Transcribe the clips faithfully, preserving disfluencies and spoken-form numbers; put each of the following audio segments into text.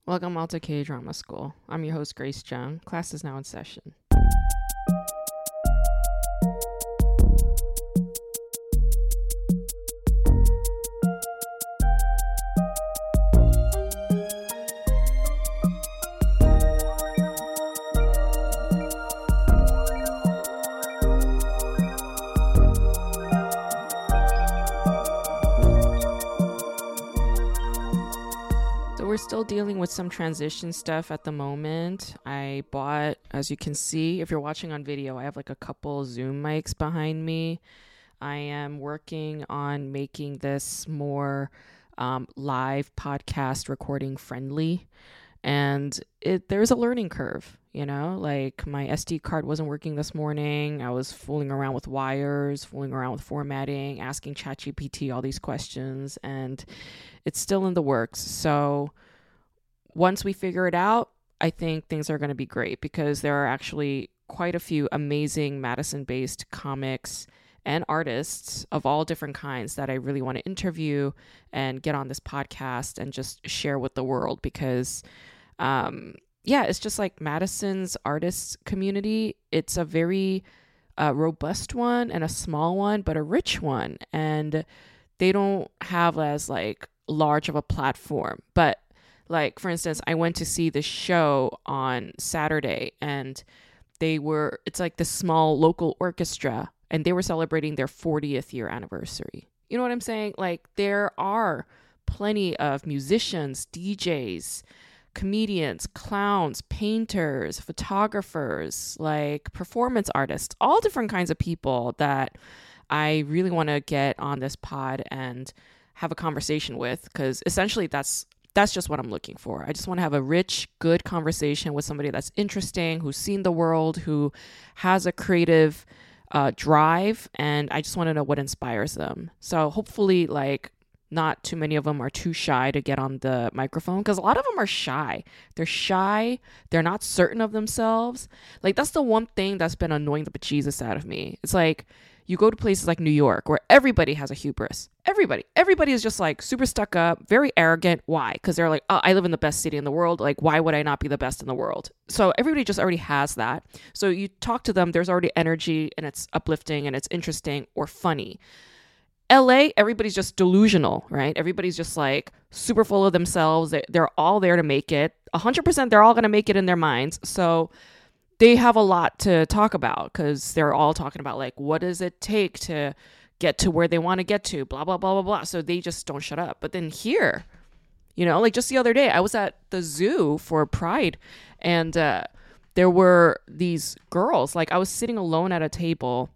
Welcome all to K-Drama School. I'm your host, Grace Jung. Class is now in session. We're still dealing with some transition stuff at the moment. I bought, as you can see, if you're watching on video, I have like a couple Zoom mics behind me. I am working on making this more um, live podcast recording friendly. And it there's a learning curve, you know, like my S D card wasn't working this morning. I was fooling around with wires, fooling around with formatting, asking ChatGPT all these questions, and it's still in the works. So once we figure it out, I think things are going to be great because there are actually quite a few amazing Madison-based comics and artists of all different kinds that I really want to interview and get on this podcast and just share with the world because, um, yeah, it's just like Madison's artists community. It's a very uh, robust one and a small one, but a rich one. And they don't have as like large of a platform, but like, for instance, I went to see the show on Saturday and they were, it's like this small local orchestra and they were celebrating their fortieth year anniversary. You know what I'm saying? Like, there are plenty of musicians, D Js, comedians, clowns, painters, photographers, like performance artists, all different kinds of people that I really want to get on this pod and have a conversation with, because essentially that's That's just what I'm looking for. I just want to have a rich, good conversation with somebody that's interesting, who's seen the world, who has a creative uh, drive, and I just want to know what inspires them. So hopefully, like, not too many of them are too shy to get on the microphone, because a lot of them are shy. They're shy. They're not certain of themselves. Like, that's the one thing that's been annoying the bejesus out of me. It's like, you go to places like New York where everybody has a hubris. Everybody. Everybody is just like super stuck up, very arrogant. Why? Because they're like, oh, I live in the best city in the world. Like, why would I not be the best in the world? So everybody just already has that. So you talk to them, there's already energy and it's uplifting and it's interesting or funny. L A, everybody's just delusional, right? Everybody's just like super full of themselves. They, they're all there to make it. one hundred percent they're all going to make it in their minds. So they have a lot to talk about because they're all talking about like, what does it take to get to where they want to get to, blah, blah, blah, blah, blah. So they just don't shut up. But then here, you know, like just the other day, I was at the zoo for Pride and uh, there were these girls, like I was sitting alone at a table,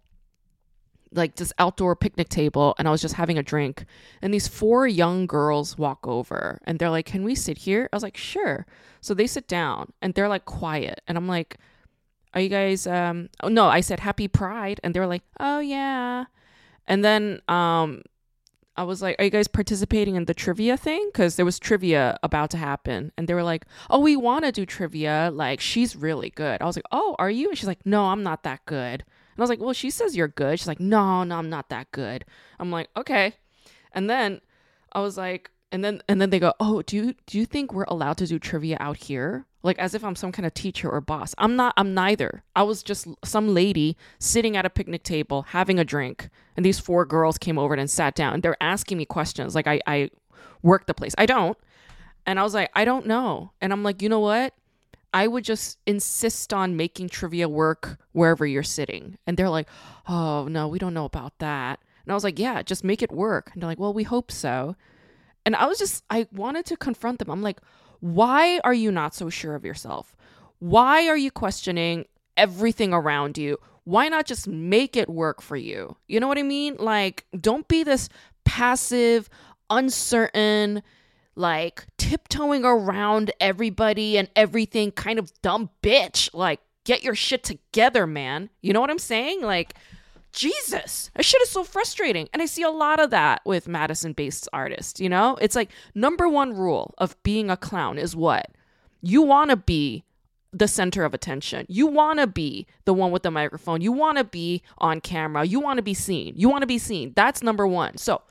like this outdoor picnic table, and I was just having a drink. And these four young girls walk over and they're like, can we sit here? I was like, sure. So they sit down and they're like quiet. And I'm like, are you guys, um, oh, no, I said happy Pride. And they were like, oh yeah. And then um, I was like, are you guys participating in the trivia thing? Because there was trivia about to happen. And they were like, oh, we want to do trivia. Like, she's really good. I was like, oh, are you? And she's like, no, I'm not that good. And I was like, well, she says you're good. She's like, no, no, I'm not that good. I'm like, okay. And then I was like, and then and then they go, oh, do you do you think we're allowed to do trivia out here? Like as if I'm some kind of teacher or boss. I'm not. I'm neither. I was just some lady sitting at a picnic table having a drink. And these four girls came over and sat down. And they're asking me questions. Like I, I work the place. I don't. And I was like, I don't know. And I'm like, you know what? I would just insist on making trivia work wherever you're sitting. And they're like, oh, no, we don't know about that. And I was like, yeah, just make it work. And they're like, well, we hope so. And I was just, I wanted to confront them. I'm like, why are you not so sure of yourself? Why are you questioning everything around you? Why not just make it work for you? You know what I mean? Like, don't be this passive, uncertain, like tiptoeing around everybody and everything kind of dumb bitch. Like, get your shit together, man. You know what I'm saying? Like, Jesus, that shit is so frustrating. And I see a lot of that with Madison-based artists, you know? It's like number one rule of being a clown is what? You want to be the center of attention. You want to be the one with the microphone. You want to be on camera. You want to be seen. You want to be seen. That's number one. So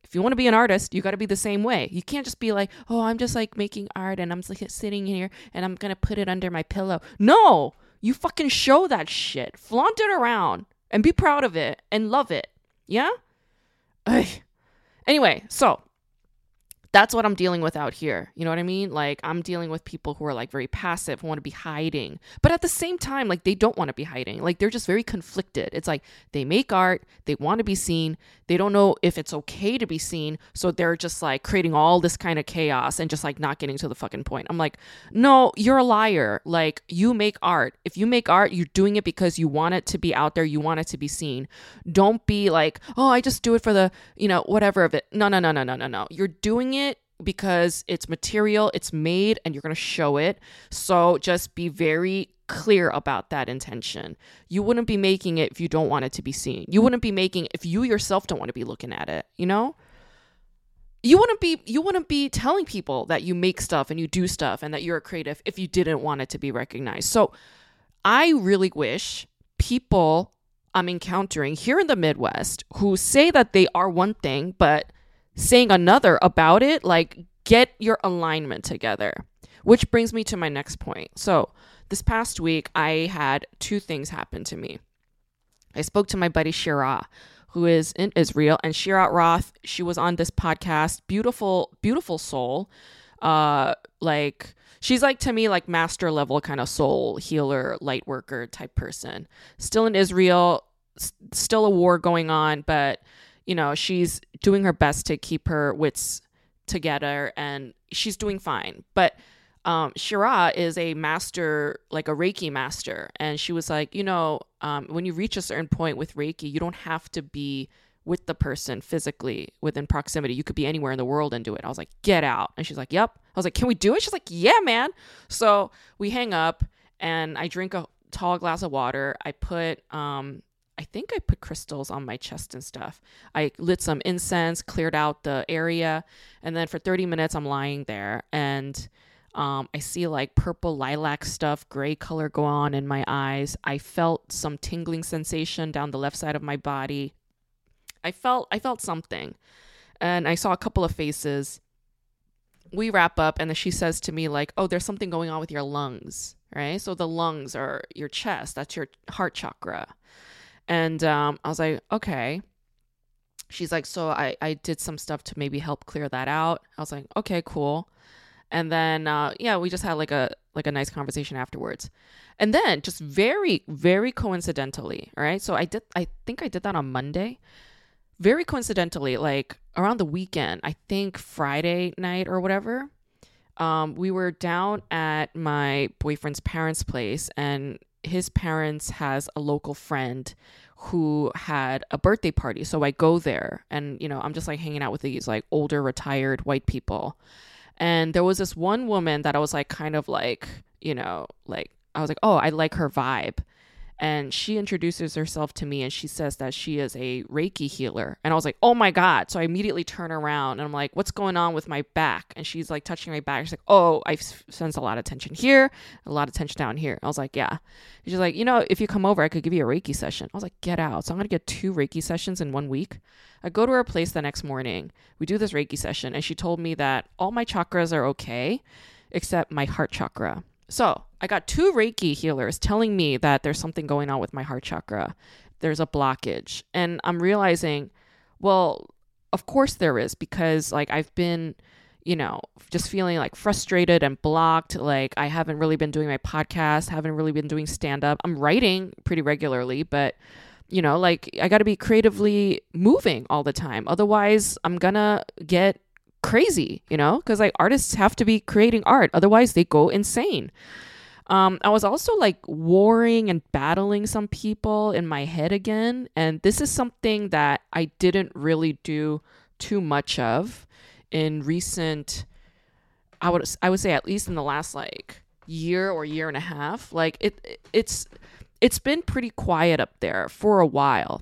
If you want to be an artist, you got to be the same way. You can't just be like, oh, I'm just like making art and I'm just like sitting here and I'm going to put it under my pillow. No, you fucking show that shit. Flaunt it around and be proud of it and love it. Yeah? Ugh. Anyway, so that's what I'm dealing with out here. You know what I mean? Like, I'm dealing with people who are like very passive, who want to be hiding. But at the same time, like, they don't want to be hiding. Like, they're just very conflicted. It's like they make art, they want to be seen. They don't know if it's okay to be seen. So they're just like creating all this kind of chaos and just like not getting to the fucking point. I'm like, no, you're a liar. Like, you make art. If you make art, you're doing it because you want it to be out there. You want it to be seen. Don't be like, oh, I just do it for the, you know, whatever of it. No, no, no, no, no, no, no. You're doing it because it's material, it's made, and you're going to show it. So just be very clear about that intention. You wouldn't be making it if you don't want it to be seen. You wouldn't be making it if you yourself don't want to be looking at it, you know? You wouldn't be you wouldn't be telling people that you make stuff and you do stuff and that you're a creative if you didn't want it to be recognized. So I really wish people I'm encountering here in the Midwest who say that they are one thing, but saying another about it, like, get your alignment together. Which brings me to my next point. So this past week, I had two things happen to me. I spoke to my buddy Shira, who is in Israel, and Shira Roth, she was on this podcast, beautiful, beautiful soul. Uh, like, she's like, to me, like master level kind of soul healer, light worker type person. Still in Israel, s- still a war going on, but you know, she's doing her best to keep her wits together and she's doing fine. But um, Shira is a master, like a Reiki master. And she was like, you know, um, when you reach a certain point with Reiki, you don't have to be with the person physically within proximity. You could be anywhere in the world and do it. I was like, get out. And she's like, yep. I was like, can we do it? She's like, yeah, man. So we hang up and I drink a tall glass of water. I put, um, I think I put crystals on my chest and stuff. I lit some incense, cleared out the area. And then for thirty minutes, I'm lying there. And um, I see like purple lilac stuff, gray color go on in my eyes. I felt some tingling sensation down the left side of my body. I felt, I felt something. And I saw a couple of faces. We wrap up and then she says to me like, oh, there's something going on with your lungs, right? So the lungs are your chest. That's your heart chakra. And um, I was like, okay. She's like, so I, I did some stuff to maybe help clear that out. I was like, okay, cool. And then, uh, yeah, we just had like a like a nice conversation afterwards. And then just very, very coincidentally, all right? So I did, I think I did that on Monday. Very coincidentally, like around the weekend, I think Friday night or whatever, um, we were down at my boyfriend's parents' place and his parents has a local friend who had a birthday party. So I go there and, you know, I'm just like hanging out with these like older retired white people. And there was this one woman that I was like, kind of like, you know, like, I was like, oh, I like her vibe. And she introduces herself to me and she says that she is a Reiki healer. And I was like, oh my God. So I immediately turn around and I'm like, what's going on with my back? And she's like touching my back. She's like, oh, I sense a lot of tension here, a lot of tension down here. I was like, yeah. And she's like, you know, if you come over, I could give you a Reiki session. I was like, get out. So I'm going to get two Reiki sessions in one week. I go to her place the next morning. We do this Reiki session and she told me that all my chakras are okay, except my heart chakra. So I got two Reiki healers telling me that there's something going on with my heart chakra. There's a blockage. And I'm realizing, well, of course there is, because like I've been, you know, just feeling like frustrated and blocked. Like I haven't really been doing my podcast, haven't really been doing stand up. I'm writing pretty regularly, but you know, like I got to be creatively moving all the time. Otherwise I'm gonna get crazy, you know, because like artists have to be creating art. Otherwise they go insane. Um, I was also like warring and battling some people in my head again. And this is something that I didn't really do too much of in recent, I would, I would say at least in the last like year or year and a half. Like it, it's, it's been pretty quiet up there for a while.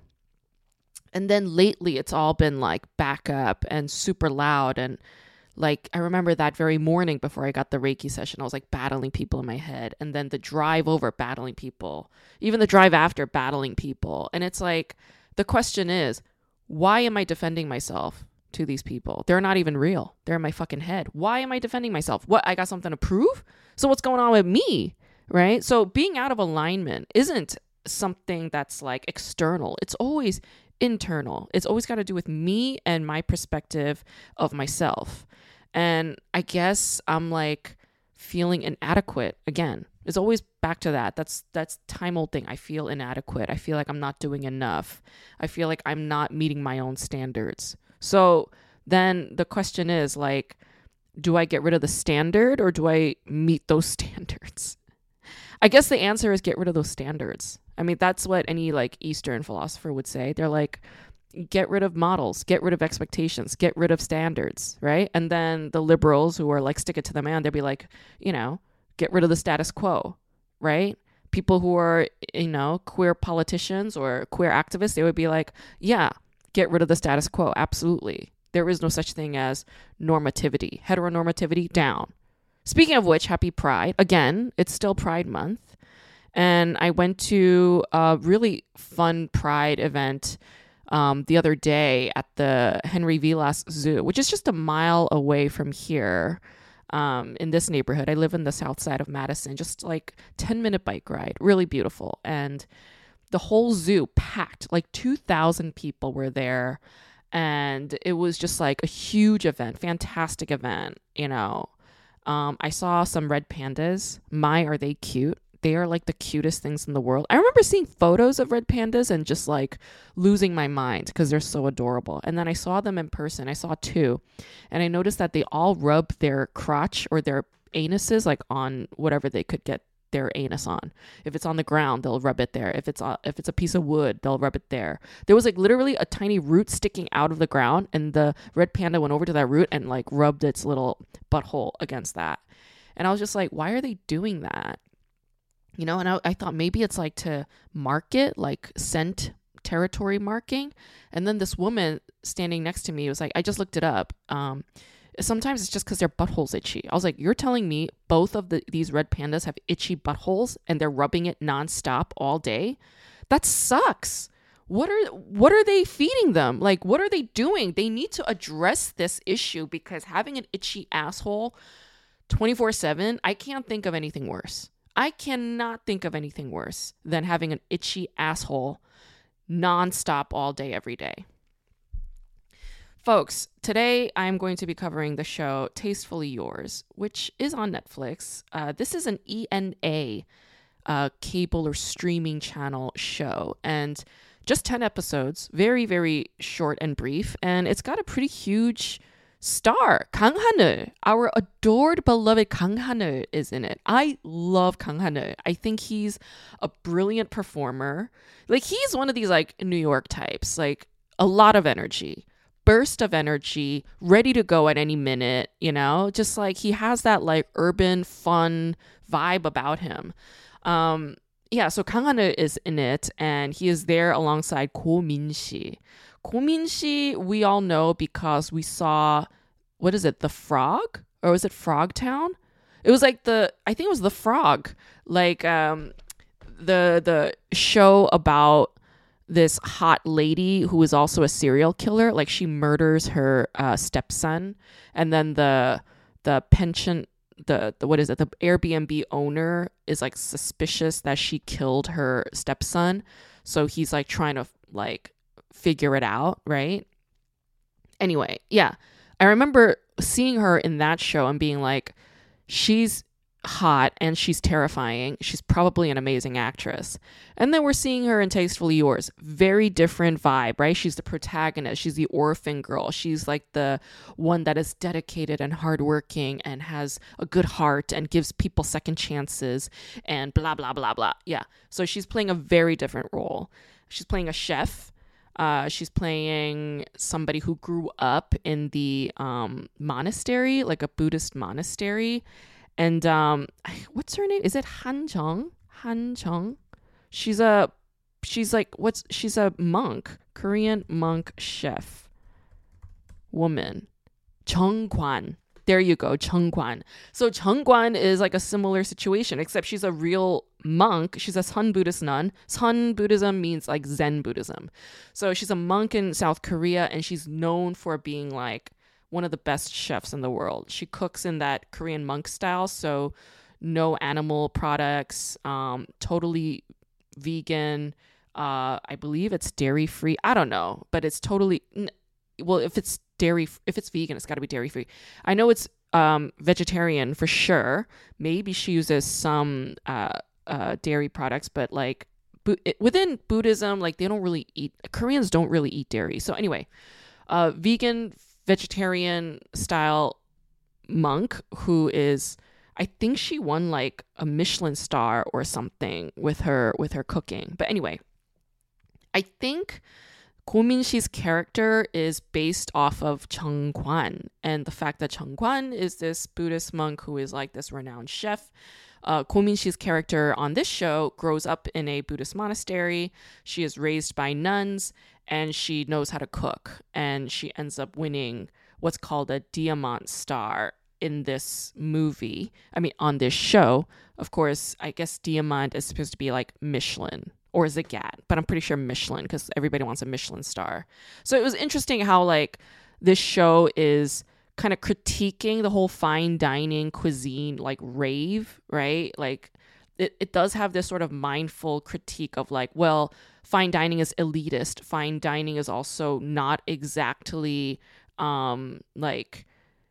And then lately it's all been like back up and super loud. And like, I remember that very morning before I got the Reiki session, I was like battling people in my head. And then the drive over, battling people, even the drive after, battling people. And it's like, the question is, why am I defending myself? to these people. They're not even real. They're in my fucking head. Why am I defending myself? What? I got something to prove? So what's going on with me? Right? So being out of alignment isn't something that's like external. It's always internal. It's always got to do with me and my perspective of myself. And I guess I'm like feeling inadequate again. It's always back to that. That's that's time old thing. I feel inadequate. I feel like I'm not doing enough. I feel like I'm not meeting my own standards. So then the question is like, do I get rid of the standard or do I meet those standards? I guess the answer is get rid of those standards. I mean, that's what any like Eastern philosopher would say. They're like, get rid of models, get rid of expectations, get rid of standards, right? And then the liberals who are like, stick it to the man, they'll be like, you know, get rid of the status quo, right? People who are, you know, queer politicians or queer activists, they would be like, yeah, get rid of the status quo. Absolutely. There is no such thing as normativity. Heteronormativity, down. Speaking of which, happy Pride. Again, it's still Pride Month. And I went to a really fun Pride event um, the other day at the Henry Vilas Zoo, which is just a mile away from here. Um, in this neighborhood. I live in the south side of Madison, just like ten minute bike ride, really beautiful. And the whole zoo packed, like two thousand people were there. And it was just like a huge event, fantastic event, you know. Um, I saw some red pandas. My, are they cute? They are like the cutest things in the world. I remember seeing photos of red pandas and just like losing my mind because they're so adorable. And then I saw them in person. I saw two. And I noticed that they all rub their crotch or their anuses like on whatever they could get their anus on. If it's on the ground, they'll rub it there. If it's uh, if it's a piece of wood, they'll rub it there. There was like literally a tiny root sticking out of the ground, and the red panda went over to that root and like rubbed its little butthole against that. And I was just like, why are they doing that? You know, and I, I thought maybe it's like to market, like scent territory marking. And then this woman standing next to me was like, I just looked it up. Um, sometimes it's just because their butthole's itchy. I was like, you're telling me both of the, these red pandas have itchy buttholes and they're rubbing it nonstop all day? That sucks. What are what are they feeding them? Like, what are they doing? They need to address this issue because having an itchy asshole twenty-four seven, I can't think of anything worse. I cannot think of anything worse than having an itchy asshole nonstop all day, every day. Folks, today I'm going to be covering the show Tastefully Yours, which is on Netflix. Uh, this is an E N A uh, cable or streaming channel show, and just ten episodes, very, very short and brief, and it's got a pretty huge star. Kang Han-eul, our adored, beloved Kang Han-eul is in it. I love Kang Han-eul. I think he's a brilliant performer. Like, he's one of these, like, New York types. Like, a lot of energy. Burst of energy, ready to go at any minute, you know? Just, like, he has that, like, urban, fun vibe about him. Um, yeah, so Kang Han-eul is in it, and he is there alongside Ko Min-si. Ko Min-si, we all know because we saw, what is it, The Frog? Or was it Frogtown? It was like the, I think it was The Frog. Like um, the the show about this hot lady who is also a serial killer. Like she murders her uh, stepson. And then the the pension, the, the, what is it, the Airbnb owner is like suspicious that she killed her stepson. So he's like trying to like, figure it out, right? Anyway, yeah. I remember seeing her in that show and being like, she's hot and she's terrifying. She's probably an amazing actress. And then we're seeing her in Tastefully Yours. Very different vibe, right? She's the protagonist. She's the orphan girl. She's like the one that is dedicated and hardworking and has a good heart and gives people second chances and blah, blah, blah, blah. Yeah. So she's playing a very different role. She's playing a chef. Uh, she's playing somebody who grew up in the um, monastery, like a Buddhist monastery. And um, what's her name? Is it Han Jung? Han Jung? She's a, she's like, what's, she's a monk, Korean monk chef woman. Chung Kwan. There you go, Chung Kwan. So Chung Kwan is like a similar situation, except she's a real monk. She's a Sun Buddhist nun. Sun Buddhism means like Zen Buddhism. So she's a monk in South Korea, and she's known for being like one of the best chefs in the world. She cooks in that Korean monk style, so no animal products, um, totally vegan. Uh, I believe it's dairy free. I don't know, but it's totally well. If it's dairy, if it's vegan, it's got to be dairy free. I know it's um, vegetarian for sure. Maybe she uses some uh, uh, dairy products, but like bu- within Buddhism, like they don't really eat. Koreans don't really eat dairy. So anyway, uh, vegan, vegetarian style monk who is, I think she won like a Michelin star or something with her with her cooking. But anyway, I think Ko Min-si's character is based off of Chung Kwan, and the fact that Chung Kwan is this Buddhist monk who is like this renowned chef. Uh, Ko Min-si's character on this show grows up in a Buddhist monastery. She is raised by nuns, and she knows how to cook, and she ends up winning what's called a Diamant Star in this movie. I mean, on this show. Of course, I guess Diamant is supposed to be like Michelin or Zagat, but I'm pretty sure Michelin because everybody wants a Michelin star. So it was interesting how like this show is kind of critiquing the whole fine dining cuisine like rave, right? Like it, it does have this sort of mindful critique of like, well, fine dining is elitist. Fine dining is also not exactly um like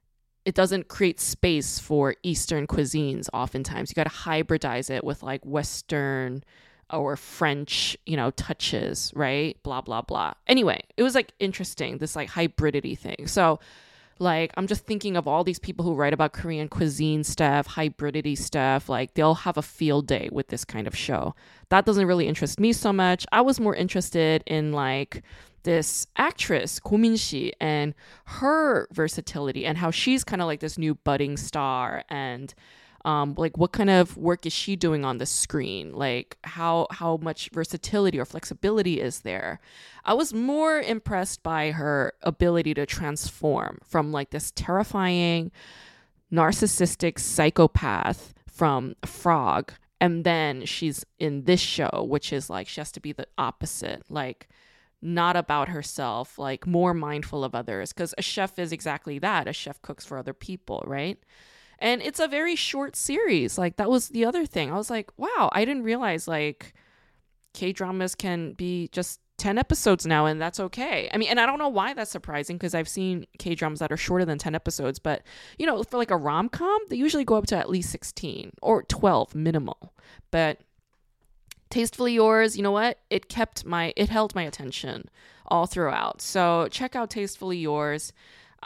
it doesn't create space for Eastern cuisines oftentimes. You got to hybridize it with like Western or French, you know, touches, right? Blah, blah, blah. Anyway, it was like interesting, this like hybridity thing. So like, I'm just thinking of all these people who write about Korean cuisine stuff, hybridity stuff, like they'll have a field day with this kind of show. That doesn't really interest me so much. I was more interested in like this actress, Ko Min-si, and her versatility and how she's kind of like this new budding star, and um, like what kind of work is she doing on the screen? Like how how much versatility or flexibility is there? I was more impressed by her ability to transform from like this terrifying, narcissistic psychopath from Frog, and then she's in this show, which is like she has to be the opposite, like not about herself, like more mindful of others, because a chef is exactly that. A chef cooks for other people, right? And it's a very short series. Like that was the other thing. I was like, wow, I didn't realize like K-dramas can be just ten episodes now, and that's okay. I mean, and I don't know why that's surprising, because I've seen K-dramas that are shorter than ten episodes, but you know, for like a rom-com, they usually go up to at least sixteen or twelve minimal. But Tastefully Yours, you know what? It kept my, it held my attention all throughout. So check out Tastefully Yours,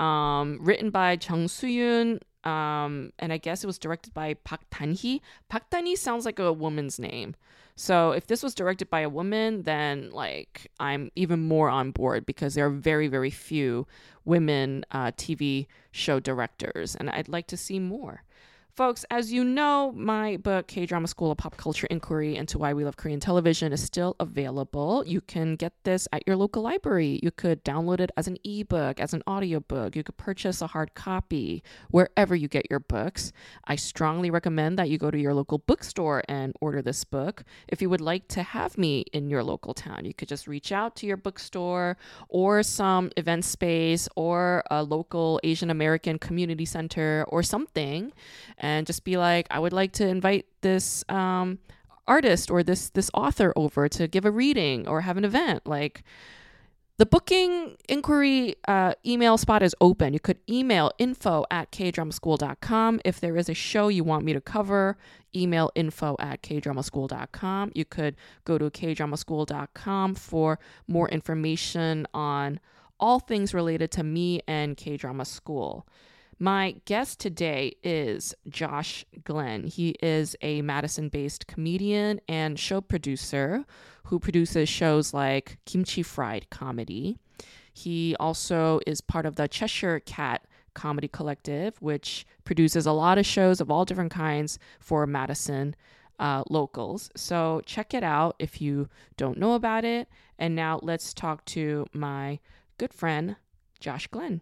um, written by Chung Soo-yoon, um, and I guess it was directed by Park Dan-hee. Park Dan-hee sounds like a woman's name. So if this was directed by a woman, then like I'm even more on board, because there are very, very few women uh, T V show directors, and I'd like to see more. Folks, as you know, my book, K-Drama School of Pop Culture Inquiry into Why We Love Korean Television, is still available. You can get this at your local library. You could download it as an ebook, as an audiobook. You could purchase a hard copy wherever you get your books. I strongly recommend that you go to your local bookstore and order this book. If you would like to have me in your local town, you could just reach out to your bookstore or some event space or a local Asian American community center or something, and just be like, I would like to invite this um, artist or this this author over to give a reading or have an event. Like, the booking inquiry uh, email spot is open. You could email info at k drama school dot com. If there is a show you want me to cover, email info at k drama school dot com. You could go to k drama school dot com for more information on all things related to me and K-Drama School. My guest today is Josh Glenn. He is a Madison-based comedian and show producer who produces shows like Kimchi Fried Comedy. He also is part of the Cheshire Cat Comedy Collective, which produces a lot of shows of all different kinds for Madison uh, locals. So check it out if you don't know about it. And now let's talk to my good friend, Josh Glenn.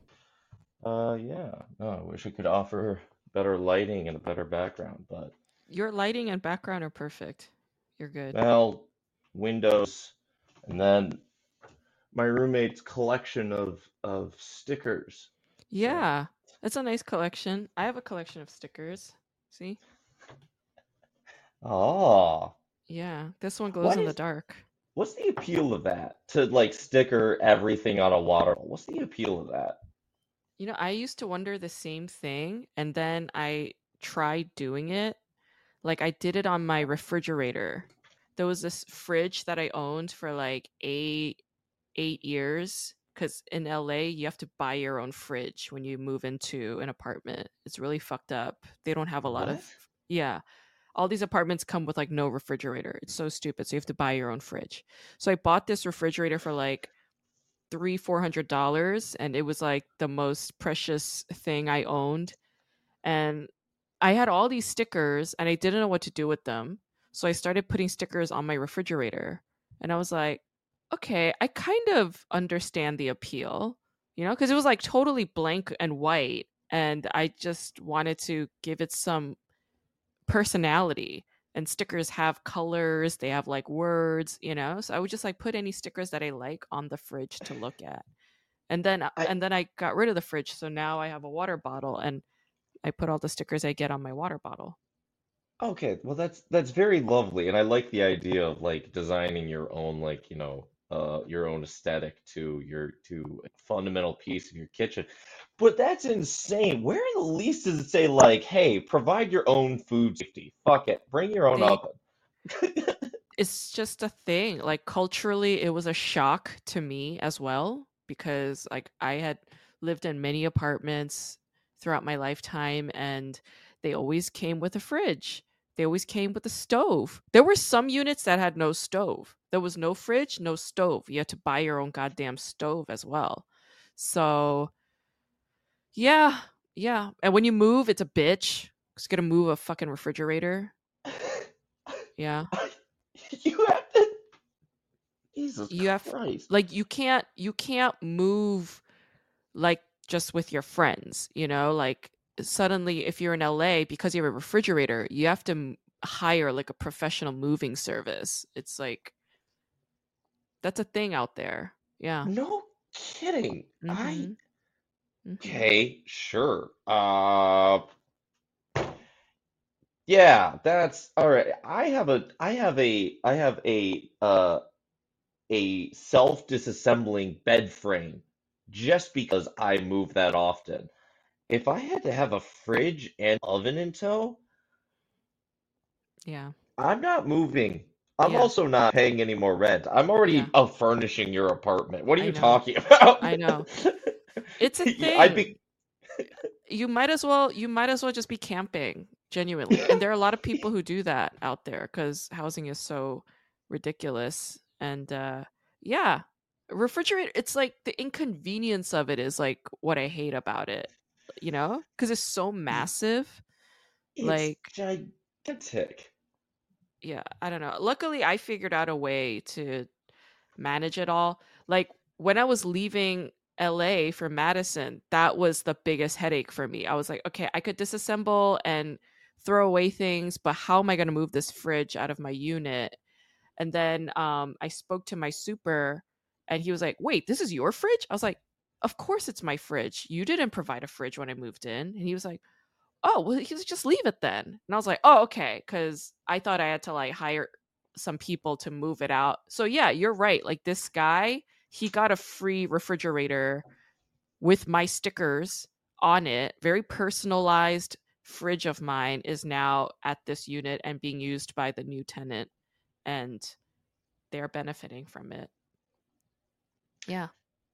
Uh, yeah. No, I wish I could offer better lighting and a better background, but Your lighting and background are perfect. You're good. Well, windows, and then my roommate's collection of of stickers. So, Yeah, it's a nice collection. I have a collection of stickers. See? oh, Yeah, this one glows what in the is dark. what's the appeal of that? To like sticker everything on a water bottle. What's the appeal of that? You know, I used to wonder the same thing, and then I tried doing it. Like, I did it on my refrigerator. There was this fridge that I owned for like eight eight years because in L A you have to buy your own fridge when you move into an apartment. It's really fucked up. They don't have a lot of What? yeah. All these apartments come with like no refrigerator. It's so stupid. So you have to buy your own fridge. So I bought this refrigerator for like three, four hundred dollars, and it was like the most precious thing I owned. And I had all these stickers, and I didn't know what to do with them. So I started putting stickers on my refrigerator, and I was like, okay, I kind of understand the appeal, you know, because it was like totally blank and white, and I just wanted to give it some personality. And stickers have colors, they have like words, you know. So I would just like put any stickers that I like on the fridge to look at. And then uh, I and then I got rid of the fridge, so now I have a water bottle and I put all the stickers I get on my water bottle. Okay, well that's that's very lovely, and I like the idea of like designing your own like, you know, uh your own aesthetic to your to a fundamental piece of your kitchen. But that's insane. Where in the least does it say like, hey, provide your own food safety? Fuck it. Bring your own They oven. It's just a thing. Like culturally it was a shock to me as well because like I had lived in many apartments throughout my lifetime and they always came with a fridge. They always came with a stove. There were some units that had no stove. There was no fridge, no stove. You had to buy your own goddamn stove as well. So, yeah, yeah. And when you move, it's a bitch. It's gonna move a fucking refrigerator. Yeah. You have to. Jesus You have Christ. like you can't you can't move like just with your friends, you know? Like suddenly if you're in L A because you have a refrigerator, you have to m- hire like a professional moving service. It's like that's a thing out there. Yeah. No kidding. I Mhm. Mhm. okay, sure. Uh yeah, that's all right. I have a I have a I have a uh a self-disassembling bed frame just because I move that often. If I had to have a fridge and oven in tow, Yeah. I'm not moving. I'm Yeah. also not paying any more rent. I'm already Yeah. out furnishing your apartment. What are I you know. talking about? I know. It's a I'd thing. be You might as well you might as well just be camping genuinely, and there are a lot of people who do that out there because housing is so ridiculous. And uh yeah, refrigerator, it's like the inconvenience of it is like what I hate about it, you know, because it's so massive. it's Like, gigantic. yeah, I don't know, luckily I figured out a way to manage it all. Like when I was leaving L A for Madison, that was the biggest headache for me. I was like, okay, I could disassemble and throw away things, but how am I going to move this fridge out of my unit? And then um, I spoke to my super, and he was like, wait, this is your fridge? I was like, of course it's my fridge. You didn't provide a fridge when I moved in. And he was like, oh, well, he was just leave it then. And I was like, oh, okay, because I thought I had to like hire some people to move it out. So yeah, you're right. Like this guy, he got a free refrigerator with my stickers on it. Very personalized fridge of mine is now at this unit and being used by the new tenant, and they're benefiting from it. Yeah,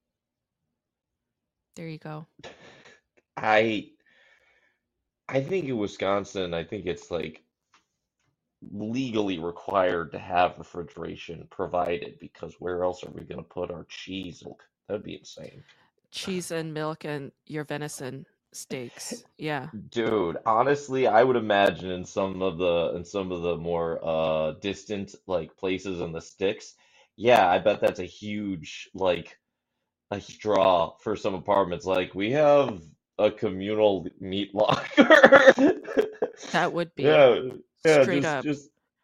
there you go. I I think in Wisconsin, I think it's like legally required to have refrigeration provided because where else are we going to put our cheese? That'd be insane. Cheese and milk and your venison steaks. Yeah. Dude, honestly, I would imagine in some of the in some of the more uh distant like places in the sticks, yeah, I bet that's a huge like a huge draw for some apartments. Like we have a communal meat locker. That would be Yeah, yeah, straight just up. just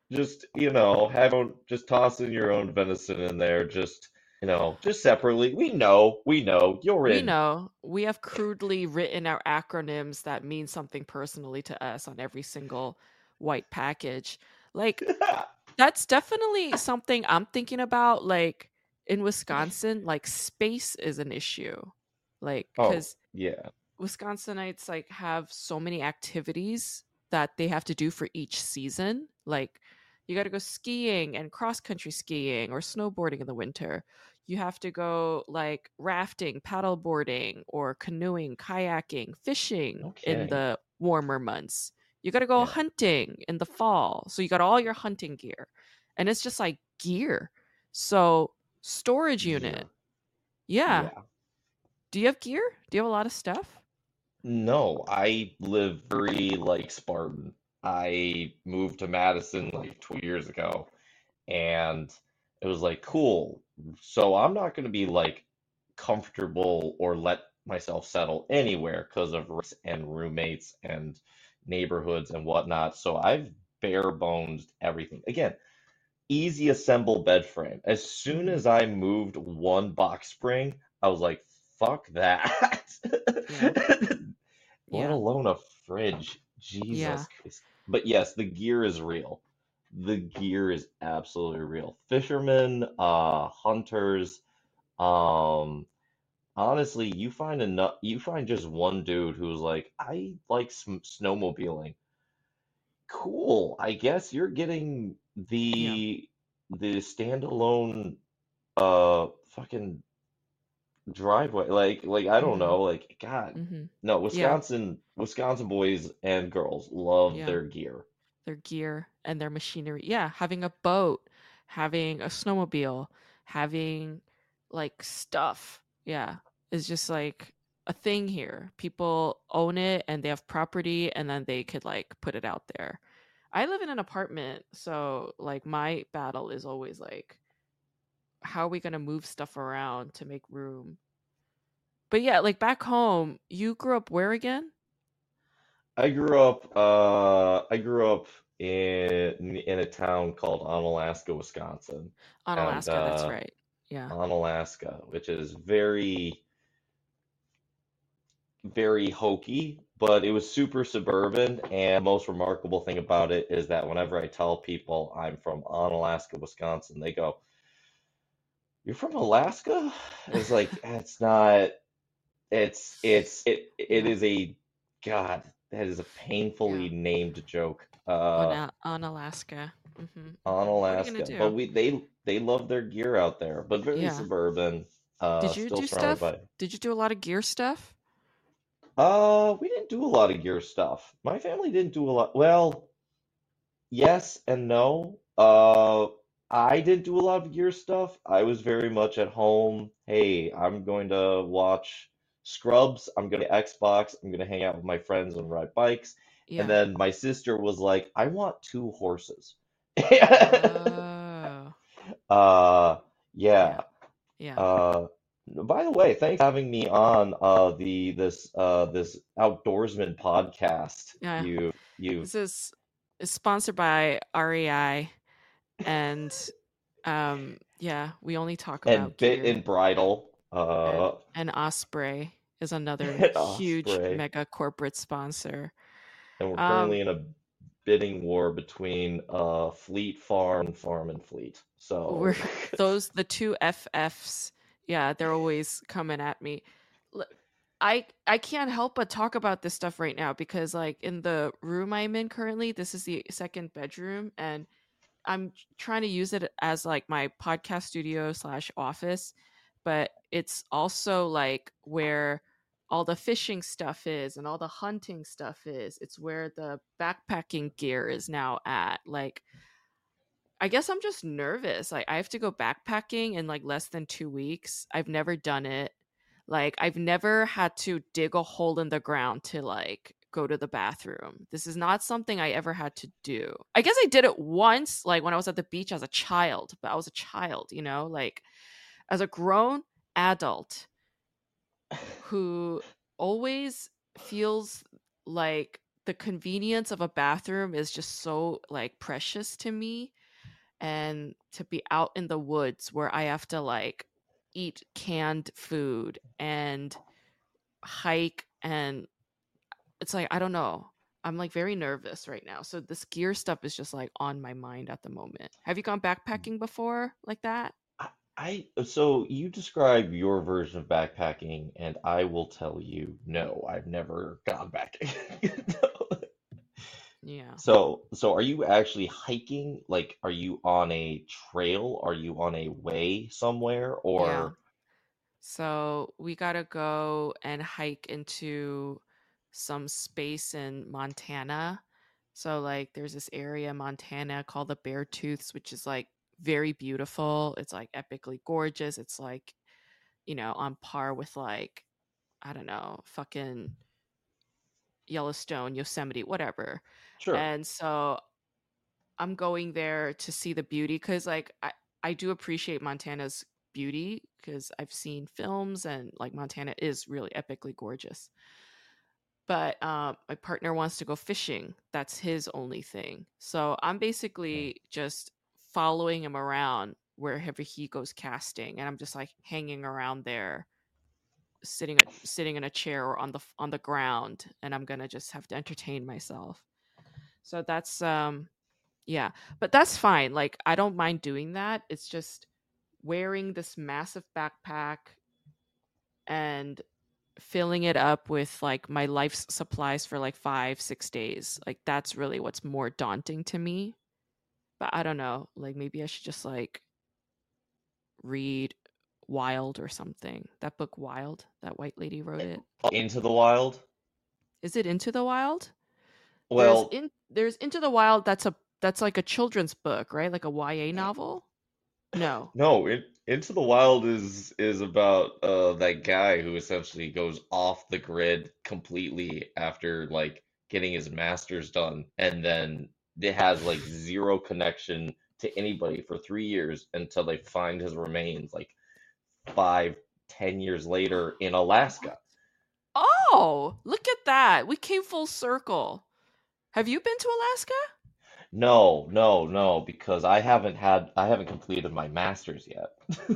just, you know, have your own, just toss in your own venison in there, just, you know, just separately. We know, we know, you're We in. know we have crudely written our acronyms that mean something personally to us on every single white package. Like, that's definitely something I'm thinking about. Like, in Wisconsin, like, space is an issue. Like, Oh, because yeah, Wisconsinites like have so many activities that they have to do for each season. Like, you got to go skiing and cross country skiing or snowboarding in the winter. You have to go like rafting, paddleboarding, or canoeing, kayaking, fishing no in kidding. the warmer months. You got to go Yeah, hunting in the fall. So you got all your hunting gear. And it's just like gear. So, storage unit. gear. Yeah. Yeah. Do you have gear? Do you have a lot of stuff? No, I live very like Spartan. I moved to Madison like two years ago, and it was like, cool. So I'm not going to be like comfortable or let myself settle anywhere because of risks and roommates and neighborhoods and whatnot. So I've bare bones everything. Again, easy assemble bed frame. As soon Mhm. as I moved one box spring, I was like, fuck that. Yeah. Let Yeah. alone a fridge. Yeah. Jesus Christ. But yes, the gear is real. The gear is absolutely real. Fishermen, uh, hunters, um, honestly, you find enough, you find just one dude who's like, I like sm snowmobiling. Cool. I guess you're getting Yeah. the the standalone uh fucking driveway. Like like I don't Mhm. know, like God. Mhm. No, Yeah. Wisconsin Wisconsin boys and girls love Yeah. their gear. Their gear and their machinery. Yeah, having a boat, having a snowmobile, having like stuff. Yeah. Is just like a thing here. People own it and they have property and then they could like put it out there. I live in an apartment, so like my battle is always like how are we going to move stuff around to make room? But yeah, like back home, you grew up where again? I grew up uh I grew up in in a town called Onalaska, Wisconsin. On And Alaska, that's uh right. Yeah. Onalaska, which is very very hokey, but it was super suburban. And the most remarkable thing about it is that whenever I tell people I'm from Onalaska, Wisconsin, they go, "You're from Alaska?" It's like it's not. It's it's it it Yeah. is a God. That is a Yeah. painfully named joke. On Uh, Al- on Alaska. Mhm. on Mhm. What are you going Alaska, to but do? we they they love their gear out there, but very Yeah. suburban. Uh, Did you still do surrounded stuff? by. Did you do a lot of gear stuff? Uh, we didn't do a lot of gear stuff. My family didn't do a lot. Well, yes and no. Uh, I didn't do a lot of gear stuff. I was very much at home. Hey, I'm going to watch Scrubs. I'm going to Xbox. I'm going to hang out with my friends and ride bikes. And Yeah. then my sister was like, I want two horses. Oh. Uh, Yeah. yeah. Yeah. Uh, by the way, thanks for having me on uh the this uh this outdoorsman podcast. Yeah. You you've This is, is sponsored by R E I and um yeah, we only talk and about Bit gear. and Bridle And uh and Osprey is another at huge Osprey, mega corporate sponsor. and we're Um currently in a bidding war between uh Fleet Farm and Farm and Fleet. we're So those the two F Fs. Yeah, they're always coming at me. L- I I can't help but talk about this stuff right now because like in the room I'm in currently, this is the second bedroom and I'm trying to use it as like my podcast studio slash office, but it's also like where all the fishing stuff is and all the hunting stuff is. It's where the backpacking gear is now at. Like I guess I'm just nervous. Like I have to go backpacking in like less than two weeks. I've never done it. Like I've never had to dig a hole in the ground to like go to the bathroom. This is not something I ever had to do. I guess I did it once like when I was at the beach as a child, but I was a child, you know? Like as a grown adult who always feels like the convenience of a bathroom is just so like precious to me, and to be out in the woods where I have to like eat canned food and hike, and it's like I don't know. I'm like very nervous right now. So this gear stuff is just like on my mind at the moment. Have you gone backpacking before like that? I, I so you describe your version of backpacking, and I will tell you, no, I've never gone back. Yeah. So, so are you actually hiking? Like, are you on a trail? Are you on a way somewhere? Yeah. Or, So we gotta go and hike into some space in Montana. So like there's this area in Montana called the Beartooths, which is like very beautiful. It's like epically gorgeous. It's like, you know, on par with like, I don't know, fucking Yellowstone, Yosemite, whatever. sure, And so I'm going there to see the beauty because like I, I do appreciate Montana's beauty because I've seen films and like Montana is really epically gorgeous. But um, my partner wants to go fishing. That's his only thing. So I'm yeah, basically just following him around wherever he goes casting, and I'm just like hanging around there, sitting sitting in a chair or on the on the ground, and I'm gonna just have to entertain myself. So that's um yeah, but that's fine. Like I don't mind doing that. It's just wearing this massive backpack and filling it up with like my life's supplies for like five, six days. Like that's really what's more daunting to me. But I don't know. Like maybe I should just like read Wild or something. That book Wild, that white lady wrote it. into the wild. Is it Into the Wild? There's Well, in there's Into the Wild, that's a that's like a children's book, right? Like a Y A novel? No. no, it, Into the Wild is is about uh that guy who essentially goes off the grid completely after like getting his master's done, and then it has like zero connection to anybody for three years until they find his remains like five, ten years later in What? Alaska. Oh, look at that. We came full circle. Have you been to Alaska? No, no, no, because I haven't had I haven't completed my master's yet.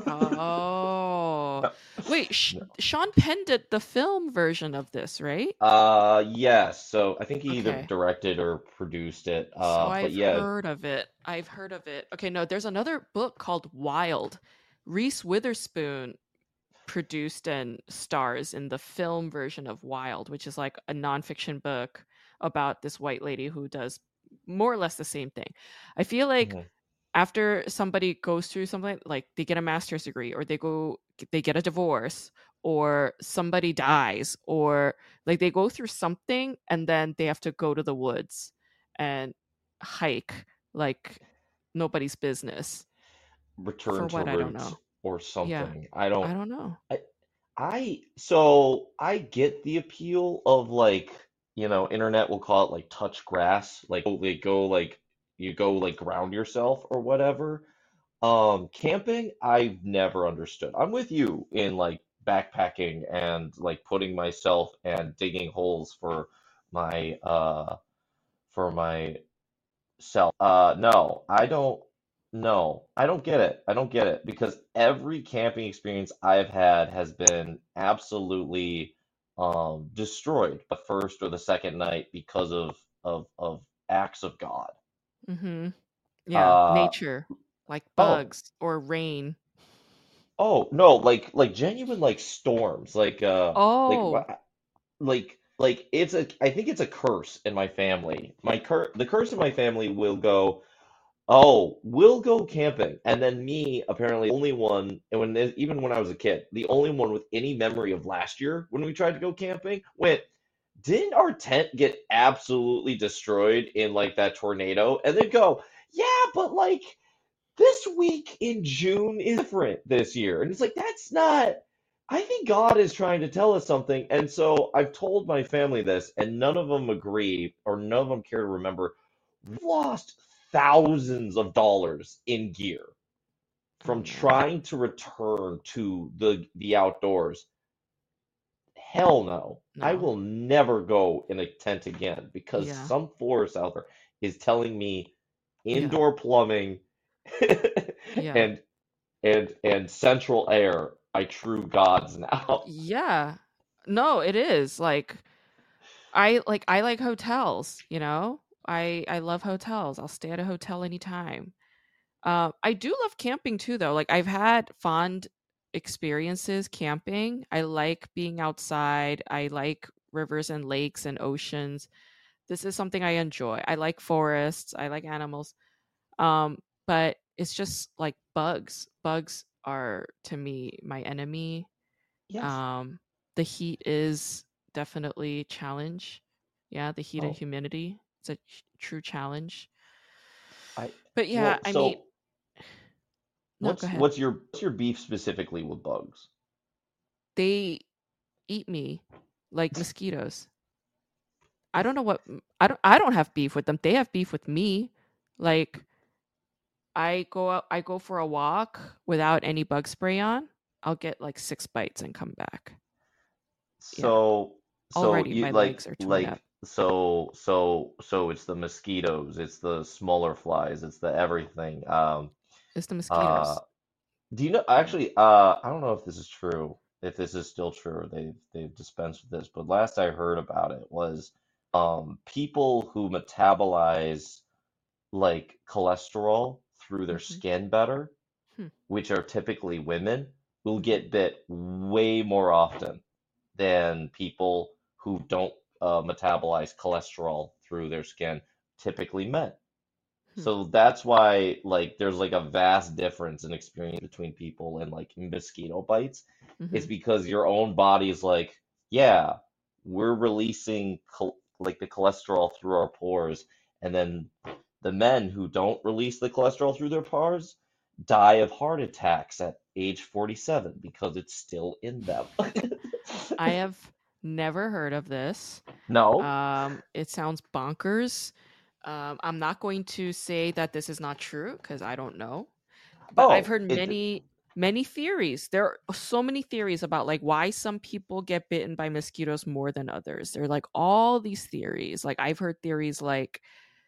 Oh. No, Wait, Sh- no. Sean Penn did the film version of this, right? Uh, yes. So I think he either Okay. directed or produced it. So Uh, but I've yeah, heard of it. I've heard of it. Okay, no, there's another book called Wild. Reese Witherspoon produced and stars in the film version of Wild, which is like a nonfiction book about this white lady who does more or less the same thing. I feel like mhm. after somebody goes through something like they get a master's degree or they go they get a divorce or somebody dies or like they go through something and then they have to go to the woods and hike like nobody's business Return for to what I don't roots know. or Yeah, something. I I don't. don't know. I, I so I get the appeal of like, you know, internet will call it like touch grass, like oh, they go like you go like ground yourself or whatever. Um, camping, I've never understood. I'm with you in like backpacking and like putting myself and digging holes for my uh for my self. Uh, no, I don't. No, I don't get it. I don't get it because every camping experience I've had has been absolutely um destroyed the first or the second night because of of of acts of God. Mhm. Yeah, Uh nature, like oh, bugs or rain. oh no, like like genuine like storms, like uh like Oh, wha- like like it's a I think it's a curse in my family. My cur the curse in my family will go. Oh, we'll go camping. And then me, apparently, the only one, and when even when I was a kid, the only one with any memory of last year when we tried to go camping went, didn't our tent get absolutely destroyed in like that tornado? And they'd go, yeah, but like this week in June is different this year. And it's like, that's not, I think God is trying to tell us something. And so I've told my family this, and none of them agree or none of them care to remember. We lost thousands of dollars in gear oh from man. trying to return to the the outdoors. hell no. I No. will never go in a tent again because Yeah. some force out there is telling me Yeah. indoor plumbing Yeah. and and and central air are true gods now. Yeah. No, it is. Like I like I like hotels, you know? I I love hotels. I'll stay at a hotel anytime. Uh, I do love camping too, though. Like I've had fond experiences camping. I like being outside. I like rivers and lakes and oceans. This is something I enjoy. I like forests. I like animals. Um, but it's just like bugs. Bugs are to me my enemy. Yes. Um, the heat is definitely challenge. Yeah, the heat and Oh, humidity. It's a ch- true challenge. I But yeah, well, I mean, so no, go what's ahead. what's your what's your beef specifically with bugs? They eat me like mosquitoes. I don't know what I don't I don't have beef with them. They have beef with me. Like I go out I go for a walk without any bug spray on. I'll get like six bites and come back. Yeah. So so Already you my like legs are torn up. like so so so it's the mosquitoes, it's the smaller flies, it's the everything. Um It's the uh mosquitoes. do you know actually uh I don't know if this is true, if this is still true, they've they've dispensed with this, but last I heard about it was um people who metabolize like cholesterol through their Mhm. skin better, Hmm. which are typically women, will Mhm. get bit way more often than people who don't uh, metabolize cholesterol through their skin, typically men. Hmm. So that's why like there's like a vast difference in experience between people and like mosquito bites. It's Mhm. because your own body is like, yeah, we're releasing chol like the cholesterol through our pores, and then the men who don't release the cholesterol through their pores die of heart attacks at age forty-seven because it's still in them. I have never heard of this. No? Um, it sounds bonkers. Um, I'm not going to say that this is not true because I don't know. But I've Oh, heard it many many theories. There are so many theories about like why some people get bitten by mosquitoes more than others. There are like all these theories. Like I've heard theories like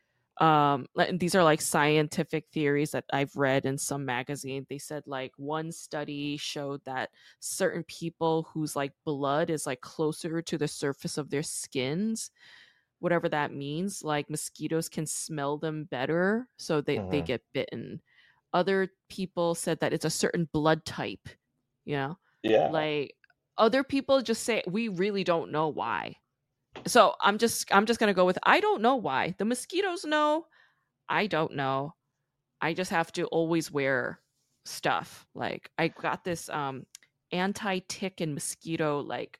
um like- these are like scientific theories that I've read in some magazine. They said like one study showed that certain people whose like blood is like closer to the surface of their skins, whatever that means, like mosquitoes can smell them better, so they they mhm. get bitten. Other people said that it's a certain blood type, you know? Yeah. Like other people just say we really don't know why. So I'm just I'm just going to go with I don't know why. The mosquitoes know, I don't know. I just have to always wear stuff. Like I got this um anti-tick and mosquito like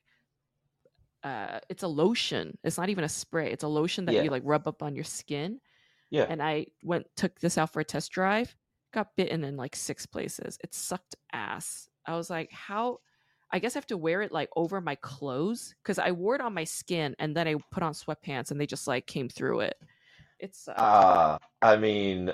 uh it's a lotion. It's not even a spray. It's a lotion that you Yeah. like rub up on your skin. Yeah. And I went took this out for a test drive, got bitten in like six places. It sucked ass. I was like, how I guess I have to wear it like over my clothes because I wore it on my skin and then I put on sweatpants and they just like came through it. It sucked. Uh, I mean,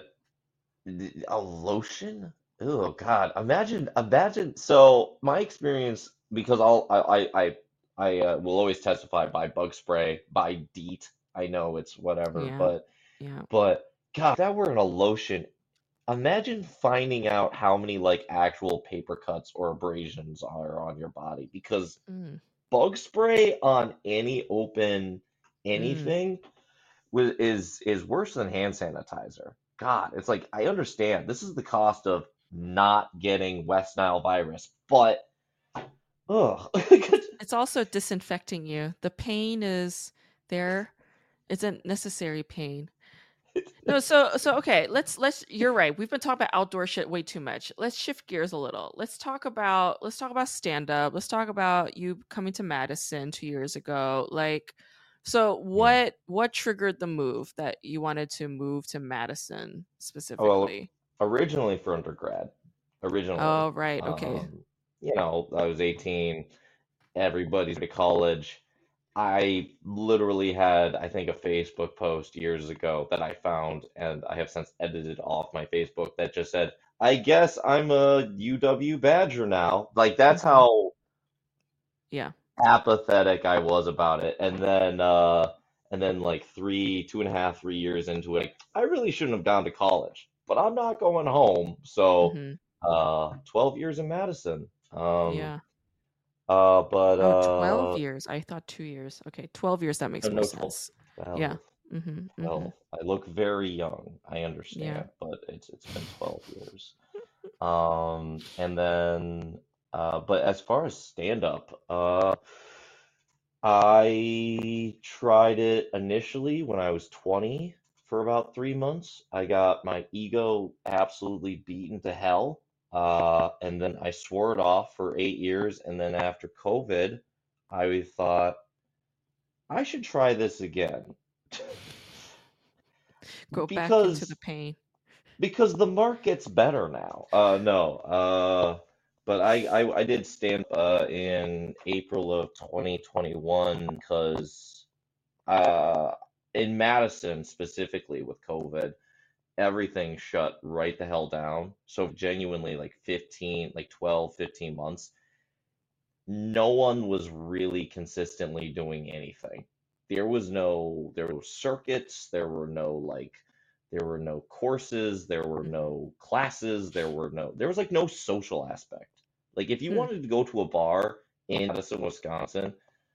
a lotion? Oh God. Imagine, imagine. So my experience, because I'll, I, I, I, I uh, will always testify by bug spray, by DEET. I know it's whatever, Yeah. but, Yeah. but God, if that were in a lotion, imagine finding out how many like actual paper cuts or abrasions are on your body because Mm. bug spray on any open Mm. anything wi- is is worse than hand sanitizer. God, it's like I understand this is the cost of not getting West Nile virus, but ugh. It's it's also disinfecting you. The pain is there. It's a necessary pain. No, so so okay, let's let's you're right. We've been talking about outdoor shit way too much. Let's shift gears a little. Let's talk about let's talk about stand up. Let's talk about you coming to Madison two years ago. Like so Hmm. what what triggered the move that you wanted to move to Madison Well, specifically? originally for undergrad, originally, Oh, right. Okay. um, you know, I was eighteen, everybody's to college. I literally had, I think, a Facebook post years ago that I found, and I have since edited off my Facebook that just said, I guess I'm a U W Badger now. Like, that's Mhm. how Yeah. apathetic I was about it. And then uh and then like three, two and a half, three years into it, I really shouldn't have gone to college, but I'm not going home. So Mm-hmm. uh twelve years in Madison. Um Yeah. uh but Oh, twelve uh years. I thought two years. Okay, twelve years. That no makes more no twelve, sense. Yeah. twelve, Mm-hmm. Mm-hmm. twelve. I look very young, I Yeah. understand, but it's it's been twelve years. Um and then uh but as far as stand up, uh I tried it initially when I was twenty for about three months. I got my ego absolutely beaten to hell. Uh, and then I swore it off for eight years. And then after COVID, I thought I should try this again. Go back into the Because pain. because the market's better now. Uh, no, uh, but I, I I did stand uh in April of twenty twenty-one because uh, in Madison specifically with COVID, everything shut right the hell down. So genuinely like fifteen, like twelve, fifteen months, no one was really consistently doing anything. There was no, there were circuits, there were no like, there were no courses, there were Mm-hmm. no classes, there were no, there was like no social aspect. Like if you Hmm. wanted to go to a bar in Madison, Wisconsin,